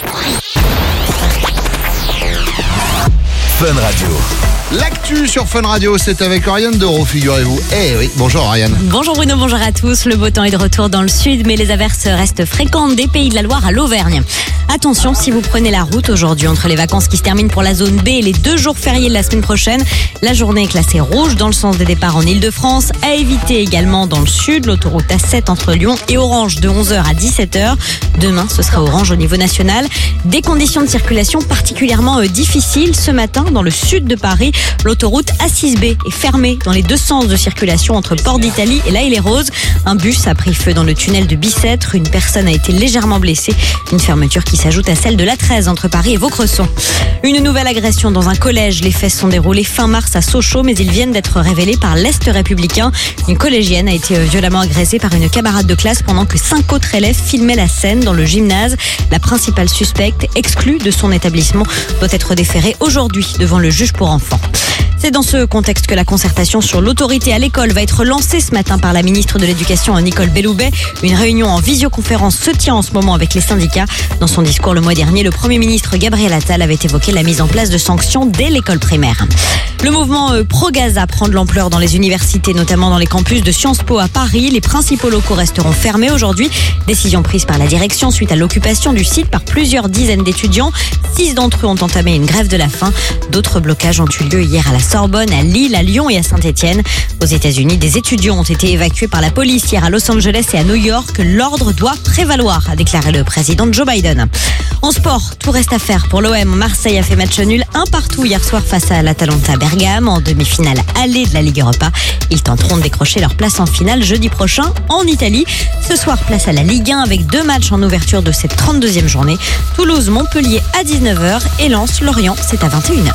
Fun Radio. L'actu sur Fun Radio, c'est avec Oriane Doro, figurez-vous. Eh oui, bonjour Oriane. Bonjour Bruno, bonjour à tous. Le beau temps est de retour dans le sud, mais les averses restent fréquentes des Pays de la Loire à l'Auvergne. Attention, si vous prenez la route aujourd'hui entre les vacances qui se terminent pour la zone B et les 2 jours fériés de la semaine prochaine, la journée est classée rouge dans le sens des départs en Ile-de-France. À éviter également dans le sud, l'autoroute A7 entre Lyon et Orange de 11h à 17h. Demain, ce sera orange au niveau national. Des conditions de circulation particulièrement difficiles ce matin dans le sud de Paris. L'autoroute A6B est fermée dans les 2 sens de circulation entre Port d'Italie et La Haye-les-Roses. Un bus a pris feu dans le tunnel de Bicêtre. Une personne a été légèrement blessée. Une fermeture qui s'ajoute à celle de l'A13 entre Paris et Vaucresson. Une nouvelle agression dans un collège. Les faits sont déroulés fin mars à Sochaux, mais ils viennent d'être révélés par l'Est républicain. Une collégienne a été violemment agressée par une camarade de classe pendant que 5 autres élèves filmaient la scène dans le gymnase. La principale suspecte, exclue de son établissement, doit être déférée aujourd'hui devant le juge pour enfants. C'est dans ce contexte que la concertation sur l'autorité à l'école va être lancée ce matin par la ministre de l'Éducation, Nicole Belloubet. Une réunion en visioconférence se tient en ce moment avec les syndicats. Dans son discours le mois dernier, le Premier ministre Gabriel Attal avait évoqué la mise en place de sanctions dès l'école primaire. Le mouvement pro-Gaza prend de l'ampleur dans les universités, notamment dans les campus de Sciences Po à Paris. Les principaux locaux resteront fermés aujourd'hui. Décision prise par la direction suite à l'occupation du site par plusieurs dizaines d'étudiants. 6 d'entre eux ont entamé une grève de la faim. D'autres blocages ont eu lieu hier à la Sorbonne, à Lille, à Lyon et à Saint-Étienne. Aux États-Unis, des étudiants ont été évacués par la police hier à Los Angeles et à New York. L'ordre doit prévaloir, a déclaré le président Joe Biden. En sport, tout reste à faire pour l'OM. Marseille a fait match nul 1-1 hier soir face à l'Atalanta Bergame en demi-finale allée de la Ligue Europa. Ils tenteront de décrocher leur place en finale jeudi prochain en Italie. Ce soir, place à la Ligue 1 avec 2 matchs en ouverture de cette 32e journée. Toulouse-Montpellier à 19h et Lens-Lorient, c'est à 21h.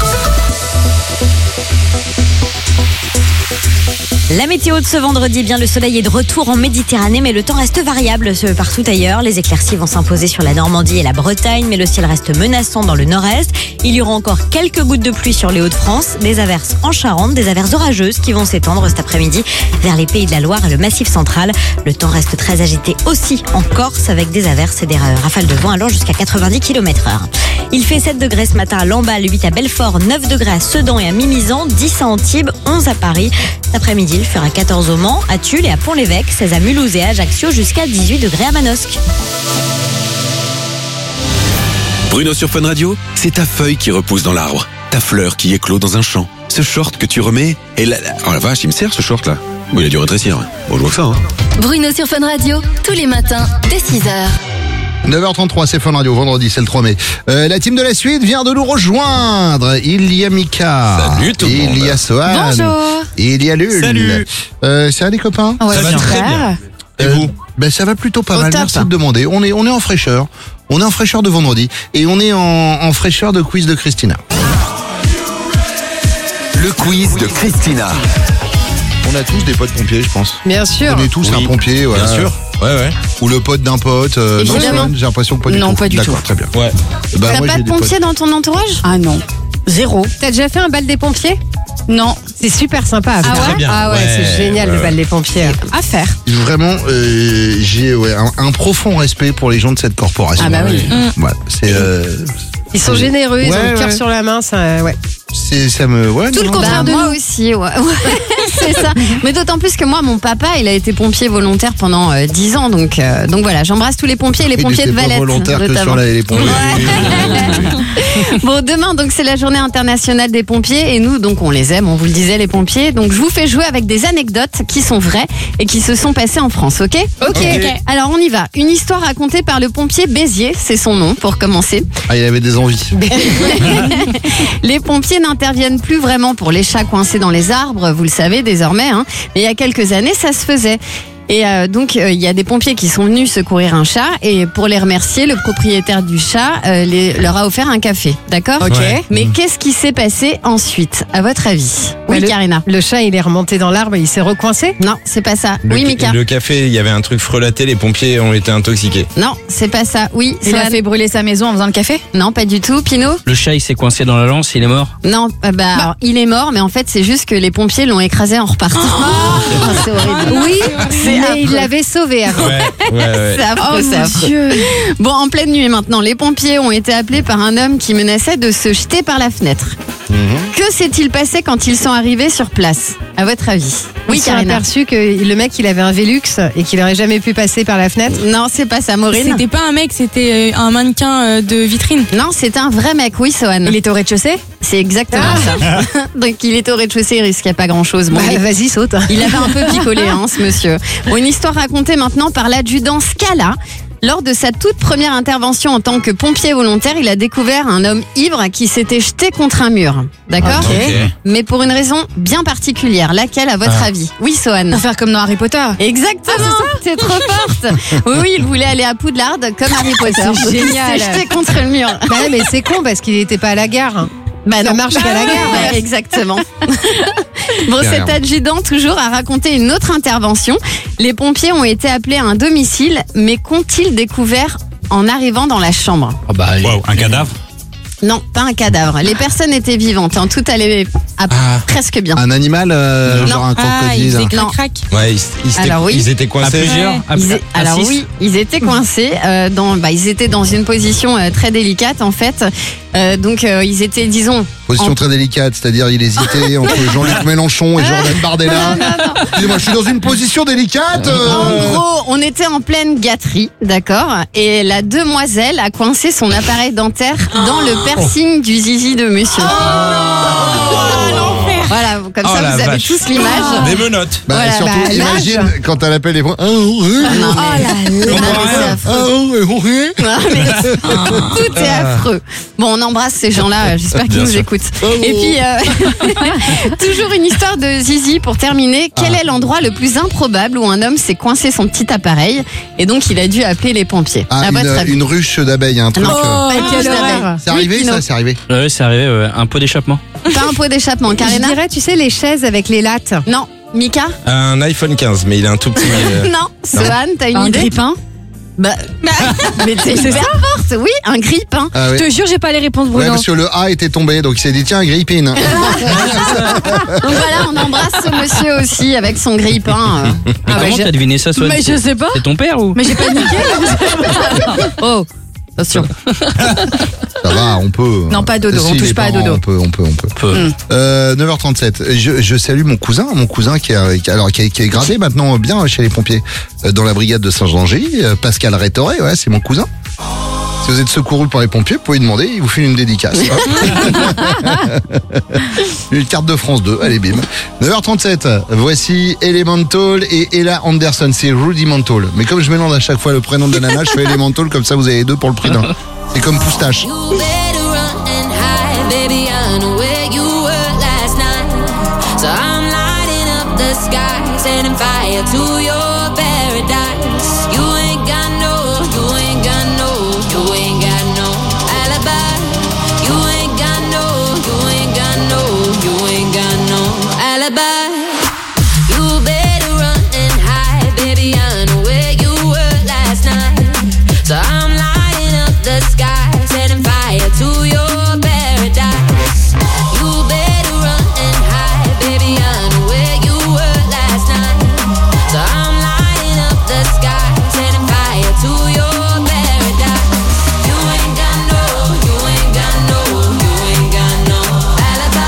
La météo de ce vendredi, bien le soleil est de retour en Méditerranée, mais le temps reste variable partout ailleurs. Les éclaircies vont s'imposer sur la Normandie et la Bretagne, mais le ciel reste menaçant dans le nord-est. Il y aura encore quelques gouttes de pluie sur les Hauts-de-France, des averses en Charente, des averses orageuses qui vont s'étendre cet après-midi vers les Pays de la Loire et le Massif central. Le temps reste très agité aussi en Corse avec des averses et des rafales de vent allant jusqu'à 90 km/h. Il fait 7 degrés ce matin à Lamballe, 8 à Belfort, 9 degrés à Sedan et à Mimizan, 10 à Antibes, 11 à Paris. Cet après-midi, il fera 14 au Mans, à Tulle et à Pont-l'Évêque, 16 à Mulhouse et à Ajaccio, jusqu'à 18 degrés à Manosque. Bruno sur Fun Radio, c'est ta feuille qui repousse dans l'arbre, ta fleur qui éclot dans un champ, ce short que tu remets, et là... Oh la vache, il me sert ce short là. Bon, il a dû rétrécir. Bon, je vois que ça, hein. Bruno sur Fun Radio, tous les matins, dès 6h. 9h33, c'est Fun Radio, vendredi, c'est le 3 mai. La team de la suite vient de nous rejoindre. Il y a Mika. Salut tout le monde. Il y a Sohan. Bonjour. Il y a Lul. Salut. Ça va les copains? Ouais, Ça va très bien. Et vous? Ben ça va plutôt pas Au mal, top. merci de demander. On est en fraîcheur. On est en fraîcheur de vendredi. Et on est en fraîcheur de quiz de Christina. Le quiz de Christina. On a tous des potes pompiers, je pense. Bien sûr. On est tous Oui, un pompier, voilà. Bien sûr. Ouais. Ou le pote d'un pote. Non, Évidemment. Sohan, j'ai l'impression que pas du tout. Non, pas du D'accord, tout. très bien. Ouais. Bah, T'as moi, pas j'ai de des potes. pompiers dans ton entourage? Ah non. 0. T'as déjà fait un bal des pompiers? Non. C'est super sympa à faire. Ah ouais bien. Ah ouais, Ouais, c'est génial ouais, le bal des pompiers. À faire. Vraiment, j'ai un profond respect pour les gens de cette corporation. Ah bah oui. Voilà, c'est. Ils sont généreux, ils Ouais, ont le cœur ouais. sur la main, ça, ouais. Ça me. Ouais, Tout le contraire de moi aussi, ouais. C'est ça. Mais d'autant plus que moi, mon papa, il a été pompier volontaire pendant 10 ans. Donc voilà, j'embrasse tous les pompiers et les pompiers de Valette. Pas volontaire notamment. que sur les pompiers. Bon, demain, donc c'est la journée internationale des pompiers. Et nous, donc, on les aime, on vous le disait, les pompiers. Donc je vous fais jouer avec des anecdotes qui sont vraies et qui se sont passées en France, ok ? Ok. Alors on y va. Une histoire racontée par le pompier Béziers, c'est son nom pour commencer. Ah, il avait des envies. Les pompiers n'interviennent plus vraiment pour les chats coincés dans les arbres, vous le savez désormais, hein. Mais il y a quelques années, ça se faisait. Et donc, il y a des pompiers qui sont venus secourir un chat et pour les remercier, le propriétaire du chat leur a offert un café, d'accord ? Ok. Mais qu'est-ce qui s'est passé ensuite, à votre avis ? Oui, Karina. Le chat, il est remonté dans l'arbre et il s'est recoincé ? Non, c'est pas ça. Oui, Mika. Le café, il y avait un truc frelaté, les pompiers ont été intoxiqués. Non, c'est pas ça. Oui, Il a Swan. fait brûler sa maison en faisant le café? Non, pas du tout. Pinot ? Le chat, il s'est coincé dans la lance, il est mort. Non, alors, il est mort, mais en fait, c'est juste que les pompiers l'ont écrasé en repartant. C'est horrible. Oui, C'est mais affreux. il l'avait sauvé avant. C'est affreux, c'est affreux. Bon, en pleine nuit maintenant, les pompiers ont été appelés par un homme qui menaçait de se jeter par la fenêtre. Que s'est-il passé quand ils sont arrivés sur place, à votre avis ? Ils se sont Karina. aperçus que le mec, il avait un Velux et qu'il aurait jamais pu passer par la fenêtre. Non, c'est pas ça, Maureen. C'était pas un mec, c'était un mannequin de vitrine. Non, c'est un vrai mec, oui, Sohan. Il était au rez-de-chaussée? C'est exactement ça. Donc il est au rez-de-chaussée, il risquait pas grand-chose. Bon, Vas-y, saute. il avait un peu picolé, hein, ce monsieur. Bon, une histoire racontée maintenant par l'adjudant Scala. Lors de sa toute première intervention en tant que pompier volontaire, il a découvert un homme ivre qui s'était jeté contre un mur. D'accord ? Ok. Mais pour une raison bien particulière. Laquelle, à votre avis ? Oui, Sohan. Pour faire comme dans Harry Potter. Exactement, c'est trop forte. Oui, il voulait aller à Poudlard comme Harry Potter. C'est génial. Il s'est jeté contre le mur. Bah, mais c'est con parce qu'il n'était pas à la gare. Bah Ça non. marche qu'à la gare. Ouais, exactement. Bon, Derrière. cet adjudant toujours a raconté une autre intervention. Les pompiers ont été appelés à un domicile, mais qu'ont-ils découvert en arrivant dans la chambre ? Oh bah, allez. Un cadavre? Non, pas un cadavre. Les personnes étaient vivantes. Hein. Tout allait presque bien. Un animal, genre un crocodile. Ouais, Alors oui. ils étaient coincés. Alors oui, ils étaient coincés. Ils étaient dans une position très délicate en fait. Donc ils étaient, disons. Position très délicate, c'est-à-dire il hésitait entre Jean-Luc Mélenchon et Jordan Bardella. Excusez-moi, je suis dans une position délicate. En gros, on était en pleine gâterie, d'accord ? Et la demoiselle a coincé son appareil dentaire dans le piercing du zizi de monsieur. Voilà, comme Oh ça la vous avez vache. tous l'image. Des menottes. Bah, Voilà, surtout, bah, imagine quand elle appelle les points. Non, mais c'est affreux. Tout est affreux. Bon, on embrasse ces gens-là. J'espère qu'ils Bien nous sûr. écoutent. Et puis, toujours une histoire de zizi pour terminer. Quel est l'endroit le plus improbable où un homme s'est coincé son petit appareil et donc il a dû appeler les pompiers ? À votre avis. Une ruche d'abeilles, un truc. Non, pas une ruche d'abeilles. C'est arrivé, Oui, Pino. ça, c'est arrivé. Ouais, c'est arrivé, un pot d'échappement. Pas un pot d'échappement, Je Karina ? dirais, tu sais, les chaises avec les lattes. Non. Mika ? Un iPhone 15, mais il est un tout petit. Non. Sohan, t'as une Un idée ? grille-pain? Bah, mais t'es hyper forte, oui, un grille-pain. Ah, oui. Je te jure, j'ai pas les réponses, Ouais, Bruno. parce que le A était tombé, donc il s'est dit tiens, grille-pin. Donc voilà, on embrasse ce monsieur aussi avec son grille-pain. Mais comment t'as deviné ça, Swan? Mais je sais pas. C'est ton père ou? Mais j'ai pas niqué. Oh, attention. Ça va, on peut. Non, pas dodo, on Si, touche les pas à parents, dodo. On peut. 9h37. Je salue mon cousin qui est gradé maintenant bien chez les pompiers dans la brigade de Saint-Jean-Gilles, Pascal Rétoré, ouais, c'est mon cousin. Si vous êtes secouru par les pompiers, vous pouvez lui demander, il vous fait une dédicace. Une carte de France 2, allez bim. 9h37, voici Elemental et Ella Anderson, c'est Rudimental. Mais comme je mélange à chaque fois le prénom de la nana, je fais Elemental, comme ça vous avez deux pour le prix d'un. C'est comme Poustache. Baby, I know where you were last night. So I'm lighting up the sky, setting fire to your paradise. You ain't got no alibi. You ain't got no alibi. You better run and hide, baby, I know where you were last night. So I'm lighting up the sky, setting fire to your paradise. You better run and hide, baby, I know where you were last night. So I'm lighting up the sky, setting fire to your paradise. You ain't got no alibi.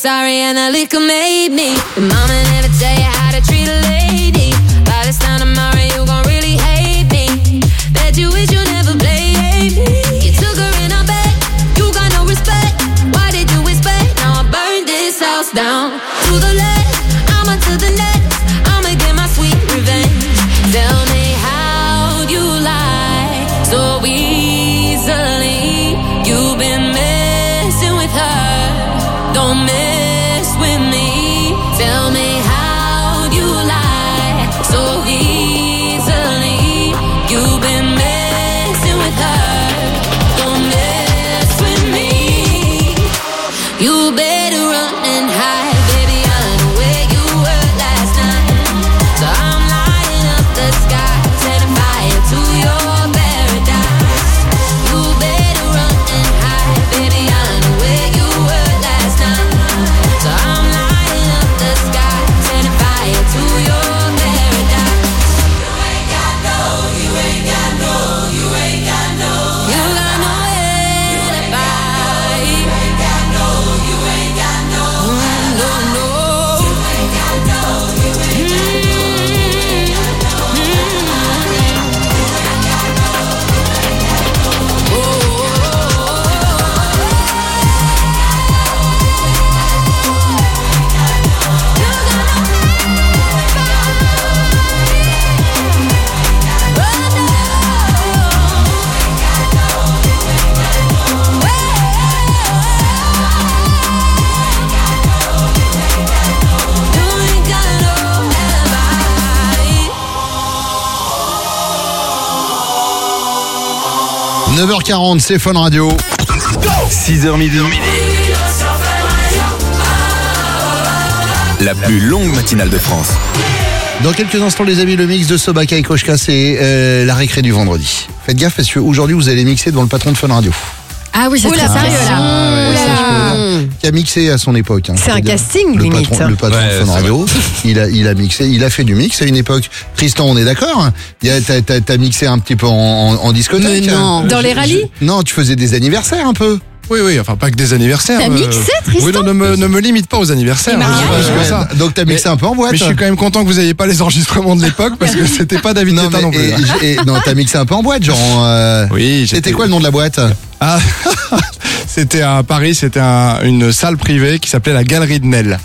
sorry and the liquor made me. The mama never tell you how to treat a lady. By this time tomorrow you gon' really hate me. Bet you wish you never played me. You took her in her bed, you got no respect. Why did you expect? Now I burned this house down. To the left, I'ma to the next. I'ma get my sweet revenge. Tell me how you lie so easily. You've been messing with her. Don't mess with me. Tell me how you lie so easily. You've been messing with her. Don't mess with me. You better run and hide, baby. I know where you were last night. So I'm lighting up the sky, setting fire to your paradise. You better run and hide, baby. I know where you were last night. So I'm lighting up the sky, setting fire to your paradise. You ain't got no alibi. You ain't got no, you ain't got no. « 9h40, c'est Fun Radio. 6h midi. La plus longue matinale de France. Dans quelques instants, les amis, le mix de Sobaka et Koshka, c'est la récré du vendredi. Faites gaffe parce qu'aujourd'hui, vous allez mixer devant le patron de Fun Radio. Ah oui, c'est très sérieux là. Qui a mixé à son époque. C'est un casting, limite. Le patron de Fun Radio, il a mixé, il a fait du mix à une époque. Tristan, on est d'accord? T'as mixé un petit peu en discothèque. Non. Dans les rallyes? Non, tu faisais des anniversaires un peu. Oui, enfin pas que des anniversaires. T'as mixé, Tristan? Oui, non, ne me limite pas aux anniversaires. Donc t'as mixé un peu en boîte. Mais je suis quand même content que vous n'ayez pas les enregistrements de l'époque parce que c'était pas David Guetta non plus. Non, t'as mixé un peu en boîte, genre. Oui. C'était quoi le nom de la boîte? Ah, c'était à Paris, c'était une salle privée qui s'appelait la Galerie de Nel.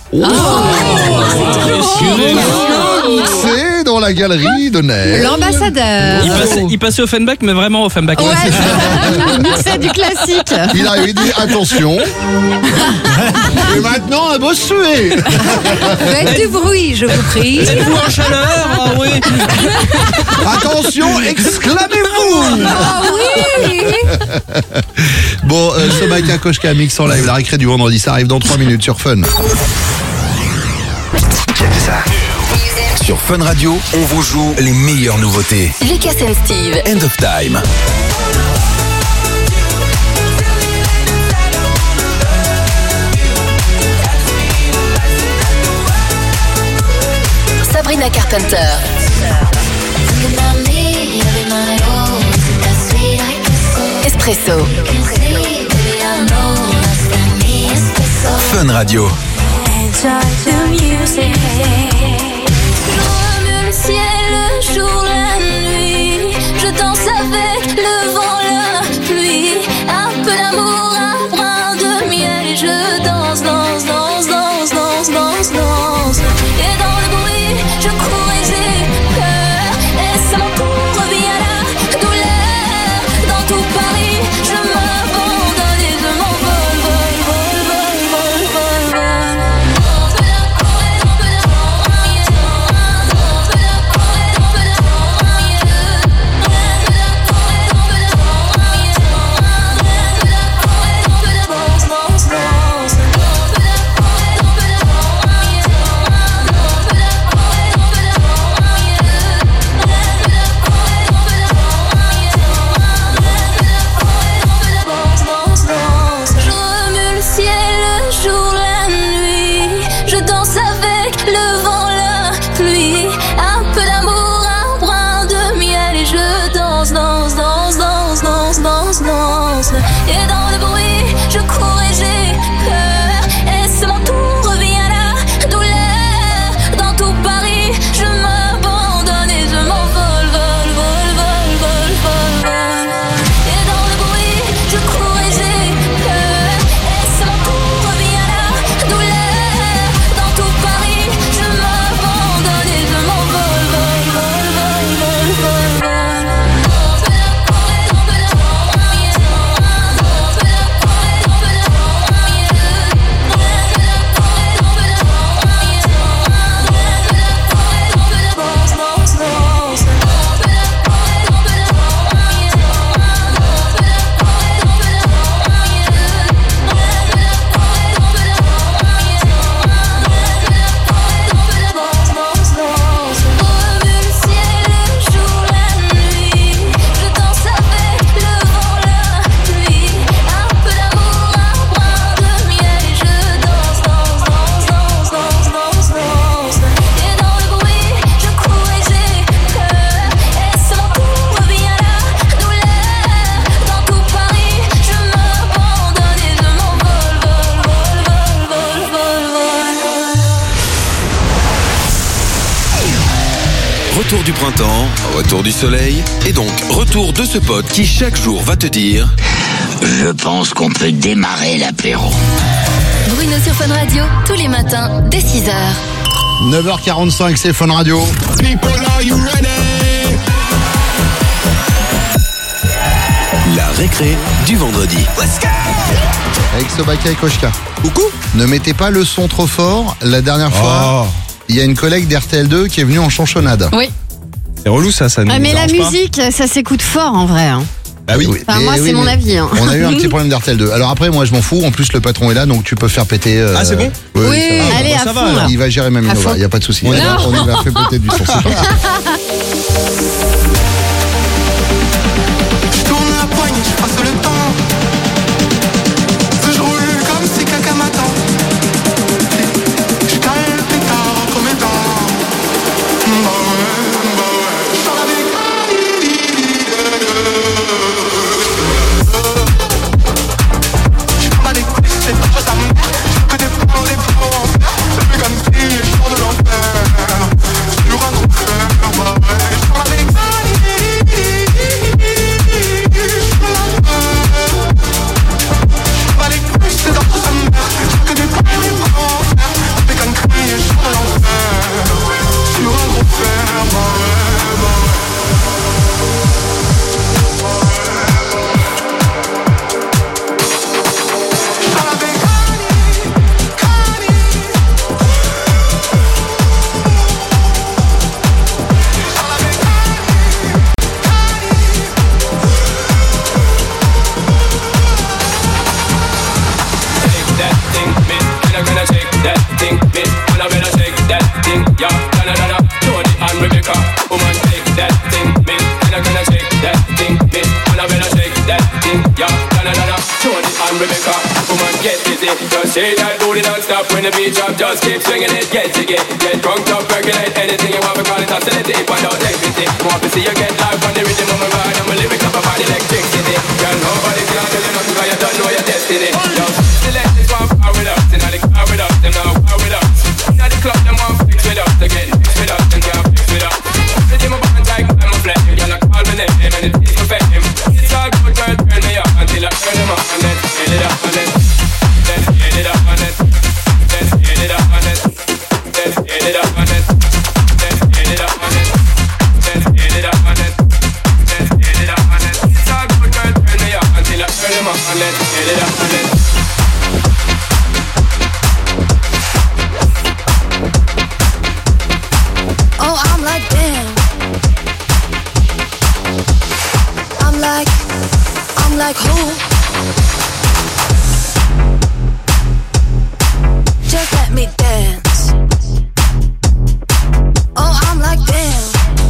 C'est dans la Galerie de Nel. L'ambassadeur. Il passait Offenbach, mais vraiment Offenbach. Ouais, il mixait du classique. Il a dit attention. Et maintenant un beau sué. Faites du bruit, je vous prie. Êtes-vous en chaleur? Ah oui. Attention, exclamez-vous. Ah oui. Bon, Sobaka, Koshka, mix en live, la récré du vendredi, ça arrive dans 3 minutes sur Fun. Sur Fun Radio, on vous joue les meilleures nouveautés. Lucas and Steve. End of Time. Sabrina Carpenter. Espresso. Fun Radio. Le ciel, le jour, la nuit. Je danse avec le vent, la pluie. Un peu d'amour, un brin de miel. Je danse, danse, danse, danse, danse, danse, danse. Et dans le bruit, je cours et j'ai peur. Et ça m'entoure, revient la douleur. Dans tout Paris, je m'abandonne et je m'envole, vol, vol, vol, vol, vol, vol. Et dans le bruit, je cours et j'ai peur. Et c'est mon tour. retour du printemps, retour du soleil, et donc retour de ce pote qui chaque jour va te dire... Je pense qu'on peut démarrer l'apéro. Bruno sur Fun Radio, tous les matins, dès 6h. 9h45, c'est Fun Radio. La récré du vendredi. Avec Sobaka et Koshka. Coucou. Ne mettez pas le son trop fort. La dernière fois, il y a une collègue d'RTL2 qui est venue en chanchonnade. Oui. C'est relou ça nous mais la dérange pas. musique, ça s'écoute fort en vrai. Hein. Ah oui. Enfin, moi, c'est mon avis. Hein. On a eu un petit problème d'RTL2. Alors après, moi, je m'en fous. En plus, le patron est là, donc tu peux faire péter. Ah, c'est bon? Oui, ça va. allez, à fond. Il va gérer même À Innova. fond. Il n'y a pas de souci. On y va, fait péter du son. C'est parti. Je tourne la poignée, je passe le temps. Je roule comme si quelqu'un m'attend. Je cale le pétard entre mes dents. Bah ouais, je sors la vie. Je prends pas des couilles, c'est pas chose à me faire. Que des plans en fer. C'est plus comme si je sors de l'enfer. Sur un gros cœur, bah ouais, je sors la vie. Just shake that booty non-stop when the beat drop. Just keep swinging it, get jiggy. Get drunk up, percolate anything you want. We call it oscillate. If I don't electricity, want to see you get live on the rhythm of my ride. And my lyrics up about electricity. Girl, nobody can tell you nothing 'cause you don't know your destiny. Yo, select this one power with us. And now they power with us, them now power with us. Now the club, them want fix with us. They get fix with us, and can't fix with us. Rhythm of my like I'm a flame. Girl, I call my name and it is my fame. It's all good, girl, turn me up until I turn them up. And then fill it up and then get it up on it, then get it up on it, then get it up on it, then get it up on it, then get it up on it, then get it up on it. It's all good, girl, turn me up until I turn them up, and then get it up on it. Oh, I'm like damn. I'm like who? Just let me dance. Oh, I'm like damn.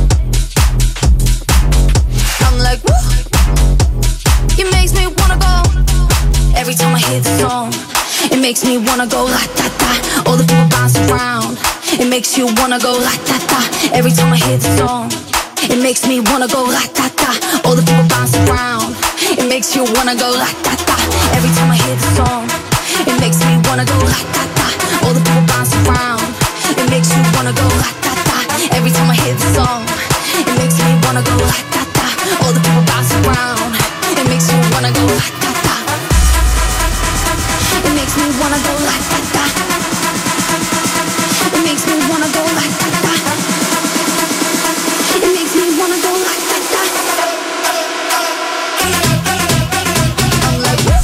I'm like woo. It makes me wanna go. Every time I hear the song, it makes me wanna go la da da. All the people bounce around. It makes you wanna go la da da. Every time I hear the song, it makes me wanna go la da da. All the people bounce around. It makes you wanna go la da da. Every time I hear the song, it makes me wanna go la da da. All the people bounce around. It makes you wanna go la da da. Every time I hear the song, it makes me wanna go la da da. All the people bounce around. It makes you wanna go la da da. It makes me wanna go la da da. It makes me wanna go la da da. It makes me wanna go la da da. I'm like woo.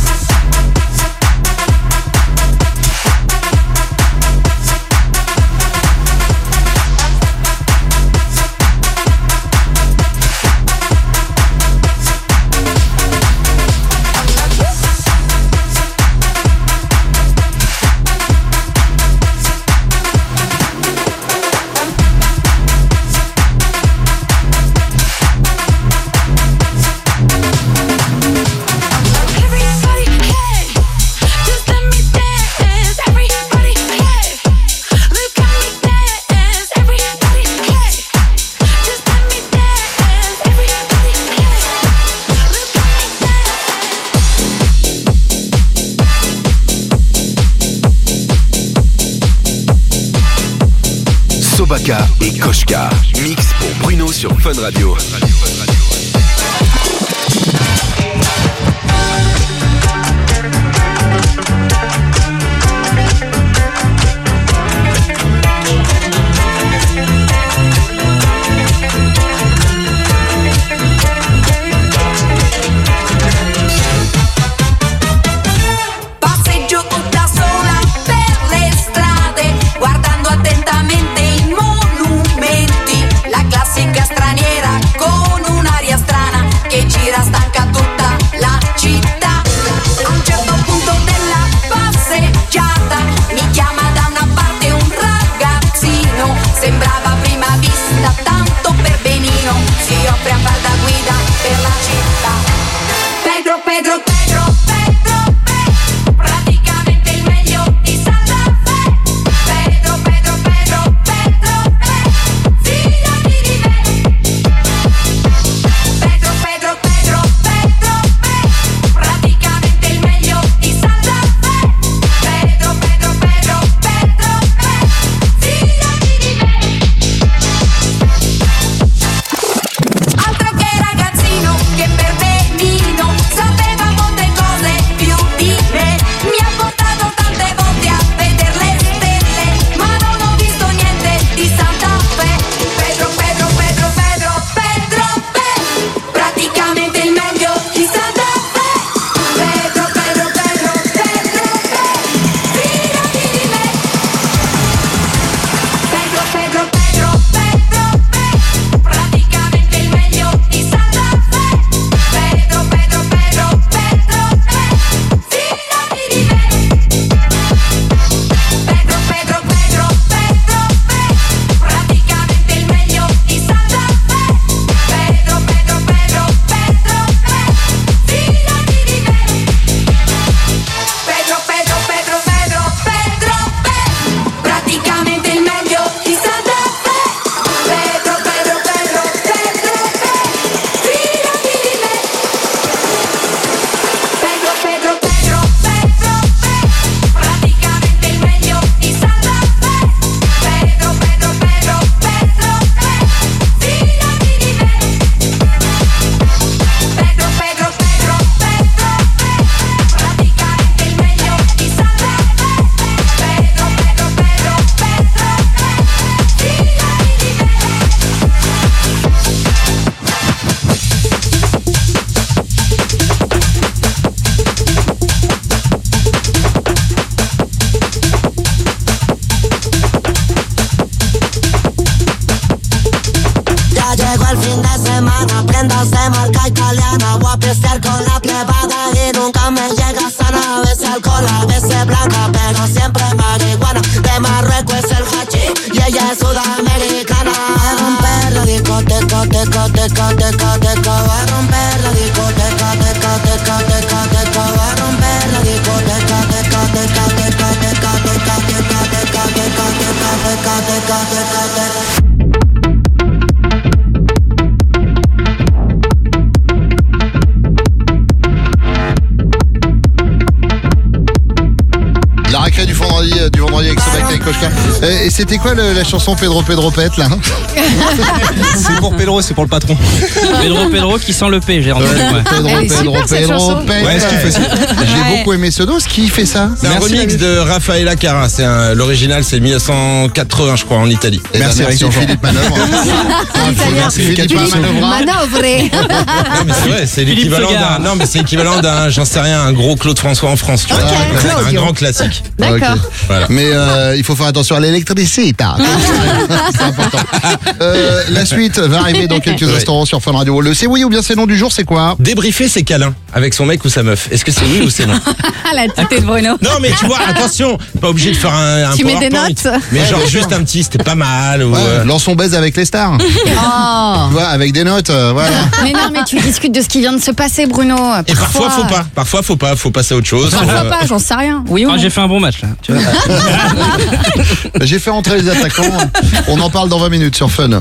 Koshka et Koshka. Mix pour Bruno sur Fun Radio. Passeggio tutta sola per le strade, guardando attentamente i monumenti, la classica straniera con un'aria strana che gira stanca tutta la città. A un certo punto della passeggiata mi chiama da una parte un ragazzino, sembrava a prima vista tanto per benino, si offre a far da guida per la città. Pedro, Pedro, Pedro, Pedro, praticamente il meglio di Santa Fe. Pedro, Pedro, Pedro, Pedro, fidati di me. Pedro, Pedro, Pedro, Pedro, praticamente il meglio di Santa Fe. Pedro, Pedro, Pedro, Pedro, fidati di me. Altro che ragazzino che per benino sapeva molte cose più di me. Mi ha portato tante volte a vedere le stelle, ma non ho visto niente di Santa Fe. Pedro, Pedro, Pedro, Pedro, Pedro, praticamente il meglio di Santa Fe. Pedro, Pedro, Pedro, Pedro, fidati di me. Pedro, Pedro, Pedro, Pedro, praticamente il meglio di Santa Fe. Pedro, Pedro, Pedro, Pedro, fidati di me. Pedro, Pedro, Pedro, Pedro, praticamente il meglio di Santa Fe. Pedro, Pedro, Pedro, Pedro, fidati di me. Pedro, Pedro, Pedro, Pedro, Pedro, praticamente il meglio di Santa Fe. Pedro, Pedro, Pedro, Pedro, fidati di me. Pedro, Pedro, Pedro, Pedro, praticamente il meglio di Santa Fe. Pedro, Pedro, Pedro, Pedro, fidati di me. Pedro, Pedro, Pedro, Pedro, praticamente il meglio di Santa Fe. Pedro, Pedro, Pedro, Pedro, fidati di me. Ya llegó el fin de semana, préndase marca italiana. Voy a pistear con la plebada y nunca me llega sana. A veces alcohol, a veces blanca, pero siempre marihuana. De Marruecos es el hachís y ella es sudamericana. Va a romper la discoteca, teca, teca, teca, teca. Va a romper la discoteca, teca, teca, teca, teca. Va a romper la discoteca, teca, teca, teca, teca, teca, teca, teca, teca, teca, teca, teca, teca. La récré du vendredi avec Sébastien et Koshka. Et c'était quoi la chanson Pedro Pedro Pète là? C'est pour Pedro, c'est pour le patron. Pedro qui sent le P, j'ai entendu. Pedro Pète. Ouais, ce qu'il faut aussi. J'ai beaucoup aimé ce dos. Qui fait ça? C'est un remix de Raffaella Cara. L'original, c'est 1980, je crois, en Italie. Merci Philippe Manœuvre. Merci Philippe Manœuvre. Manœuvrer. Non, mais c'est vrai, c'est l'équivalent d'un. Non, mais c'est l'équivalent d'un, j'en sais rien, un gros Claude François en France. Tu vois, un grand classique. D'accord. Ok. Voilà. Mais il faut faire attention à l'électricité. C'est important. La suite va arriver dans quelques instants sur Fun Radio. Le c'est oui ou bien c'est non du jour, c'est quoi? Débriefer ses câlins avec son mec ou sa meuf. Est-ce que c'est oui ou c'est non? La tête de Bruno. Non, mais tu vois, attention, pas obligé de faire un Tu mets des PowerPoint. notes? Mais genre juste un petit, c'était pas mal. Ou, Lance on baise avec les stars. Oh. Tu vois, avec des notes, voilà. Mais non, mais tu discutes de ce qui vient de se passer, Bruno. Et parfois faut pas. Parfois faut pas. Faut passer à autre chose. Parfois pas, j'en sais rien. Oui ou non? J'ai fait un bon match là. Tu vois. J'ai fait entrer les attaquants. On en parle dans 20 minutes sur Fun.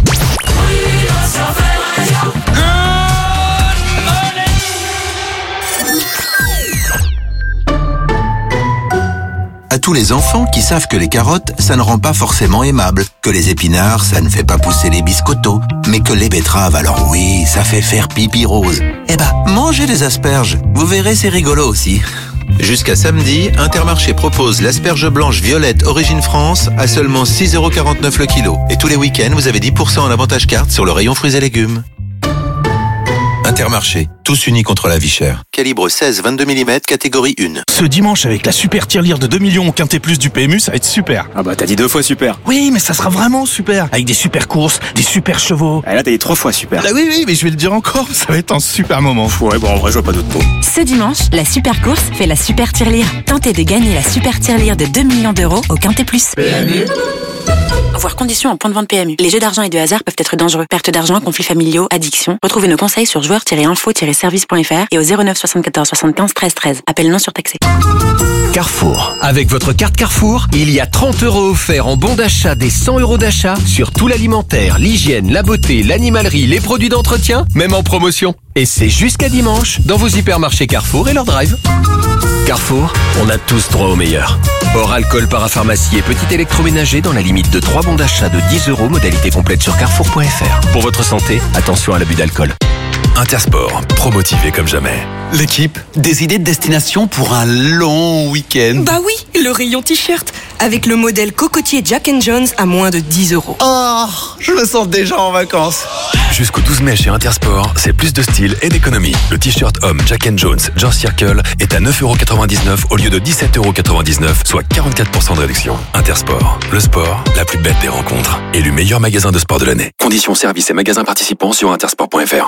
à tous les enfants qui savent que les carottes, ça ne rend pas forcément aimable, que les épinards, ça ne fait pas pousser les biscottos, mais que les betteraves, alors oui, ça fait faire pipi rose. Eh ben, mangez des asperges, vous verrez, c'est rigolo aussi. Jusqu'à samedi, Intermarché propose l'asperge blanche violette Origine France à seulement 6,49€ le kilo. Et tous les week-ends, vous avez 10% en avantage carte sur le rayon fruits et légumes. Intermarché, tous unis contre la vie chère. Calibre 16-22 mm, catégorie 1. Ce dimanche, avec la super tirelire de 2 millions au Quintet Plus du PMU, ça va être super. Ah bah t'as dit 2 fois super. Oui, mais ça sera vraiment super. Avec des super courses, des super chevaux. Ah là t'as dit 3 fois super. Ah oui, mais je vais le dire encore, ça va être un super moment. Ouais, bon en vrai je vois pas d'autres mots. Ce dimanche, la super course fait la super tirelire. Tentez de gagner la super tirelire de 2 millions d'euros au Quintet Plus. PMU. Voir conditions en point de vente PMU. Les jeux d'argent et de hasard peuvent être dangereux. Perte d'argent, conflits familiaux, addiction. Retrouvez nos conseils sur joueurs-info-service.fr et au 09 74 75 13 13. Appel non surtaxé. Carrefour. Avec votre carte Carrefour, il y a 30 € offerts en bon d'achat des 100 € d'achat sur tout l'alimentaire, l'hygiène, la beauté, l'animalerie, les produits d'entretien, même en promotion. Et c'est jusqu'à dimanche dans vos hypermarchés Carrefour et leur drive. Carrefour, on a tous droit au meilleur. Hors alcool, parapharmacie et petit électroménager dans la limite de 3 bons d'achat de 10 €, modalité complète sur carrefour.fr. Pour votre santé, attention à l'abus d'alcool. Intersport, promotivé comme jamais. L'équipe, des idées de destination pour un long week-end. Bah oui, le rayon t-shirt, avec le modèle cocotier Jack & Jones à moins de 10 €. Oh, je me sens déjà en vacances. Jusqu'au 12 mai chez Intersport, c'est plus de style et d'économie. Le t-shirt homme Jack & Jones George Circle est à 9,99€ au lieu de 17,99€, soit 44% de réduction. Intersport, le sport, la plus belle des rencontres. Élu meilleur magasin de sport de l'année. Conditions, services et magasins participants sur intersport.fr.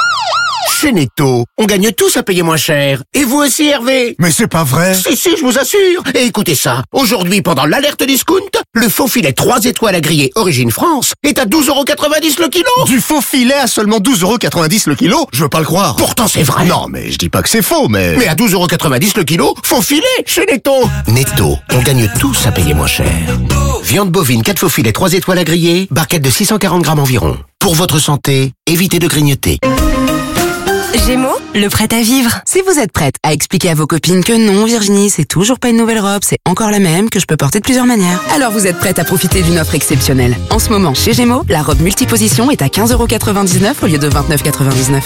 Chez Netto, on gagne tous à payer moins cher. Et vous aussi, Hervé? Mais c'est pas vrai. Si, je vous assure. Et écoutez ça. Aujourd'hui, pendant l'alerte discount, le faux filet 3 étoiles à griller Origine France est à 12,90€ le kilo. Du faux filet à seulement 12,90€ le kilo? Je veux pas le croire. Pourtant, c'est vrai. Non, mais je dis pas que c'est faux, mais... Mais à 12,90€ le kilo, faux filet chez Netto. Netto, on gagne tous à payer moins cher. Viande bovine 4 faux filets 3 étoiles à griller, barquette de 640 grammes environ. Pour votre santé, évitez de grignoter. Gémeaux, le prêt à vivre. Si vous êtes prête à expliquer à vos copines que non, Virginie, c'est toujours pas une nouvelle robe, c'est encore la même, que je peux porter de plusieurs manières, alors vous êtes prête à profiter d'une offre exceptionnelle. En ce moment, chez Gémeaux, la robe multiposition est à 15,99€ au lieu de 29,99€.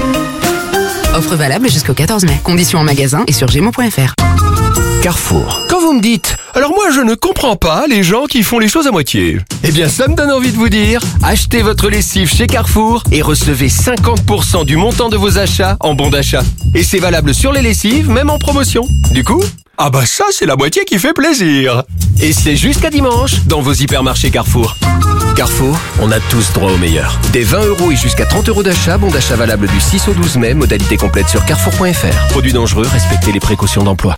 Offre valable jusqu'au 14 mai. Conditions en magasin et sur gémeaux.fr. Carrefour. Quand vous me dites, alors moi je ne comprends pas les gens qui font les choses à moitié. Eh bien ça me donne envie de vous dire, achetez votre lessive chez Carrefour et recevez 50% du montant de vos achats en bon d'achat. Et c'est valable sur les lessives, même en promotion. Du coup, ah bah ça c'est la moitié qui fait plaisir. Et c'est jusqu'à dimanche dans vos hypermarchés Carrefour. Carrefour, on a tous droit au meilleur. Des 20 € et jusqu'à 30 € d'achat, bon d'achat valable du 6 au 12 mai, modalité complète sur carrefour.fr. Produits dangereux, respectez les précautions d'emploi.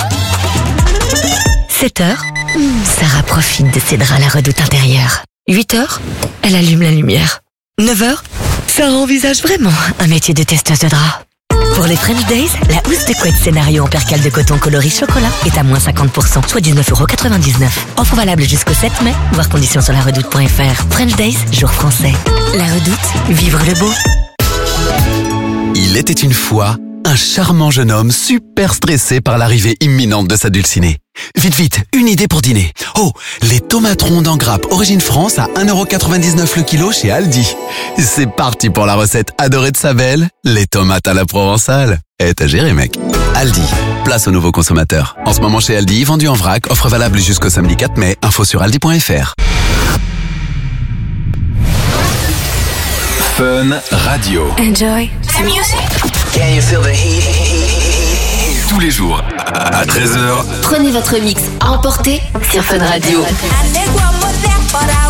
7h, Sarah profite de ses draps à la redoute intérieure. 8h, elle allume la lumière. 9h, Sarah envisage vraiment un métier de testeuse de draps. Pour les French Days, la housse de couette scénario en percale de coton coloris chocolat est à moins 50%, soit 19,99€. Offre valable jusqu'au 7 mai, voir conditions sur laredoute.fr. French Days, jour français. La Redoute, vivre le beau. Il était une fois un charmant jeune homme super stressé par l'arrivée imminente de sa dulcinée. Vite, une idée pour dîner. Oh, les tomates rondes en grappe Origine France à 1,99€ le kilo chez Aldi. C'est parti pour la recette adorée de sa belle, les tomates à la provençale. T'as géré, mec. Aldi, place aux nouveaux consommateurs. En ce moment chez Aldi, vendu en vrac, offre valable jusqu'au samedi 4 mai, info sur aldi.fr. Fun Radio. Enjoy the music. Can you feel the heat? Tous les jours, à 13h. Prenez votre mix à emporter sur Fun Radio. I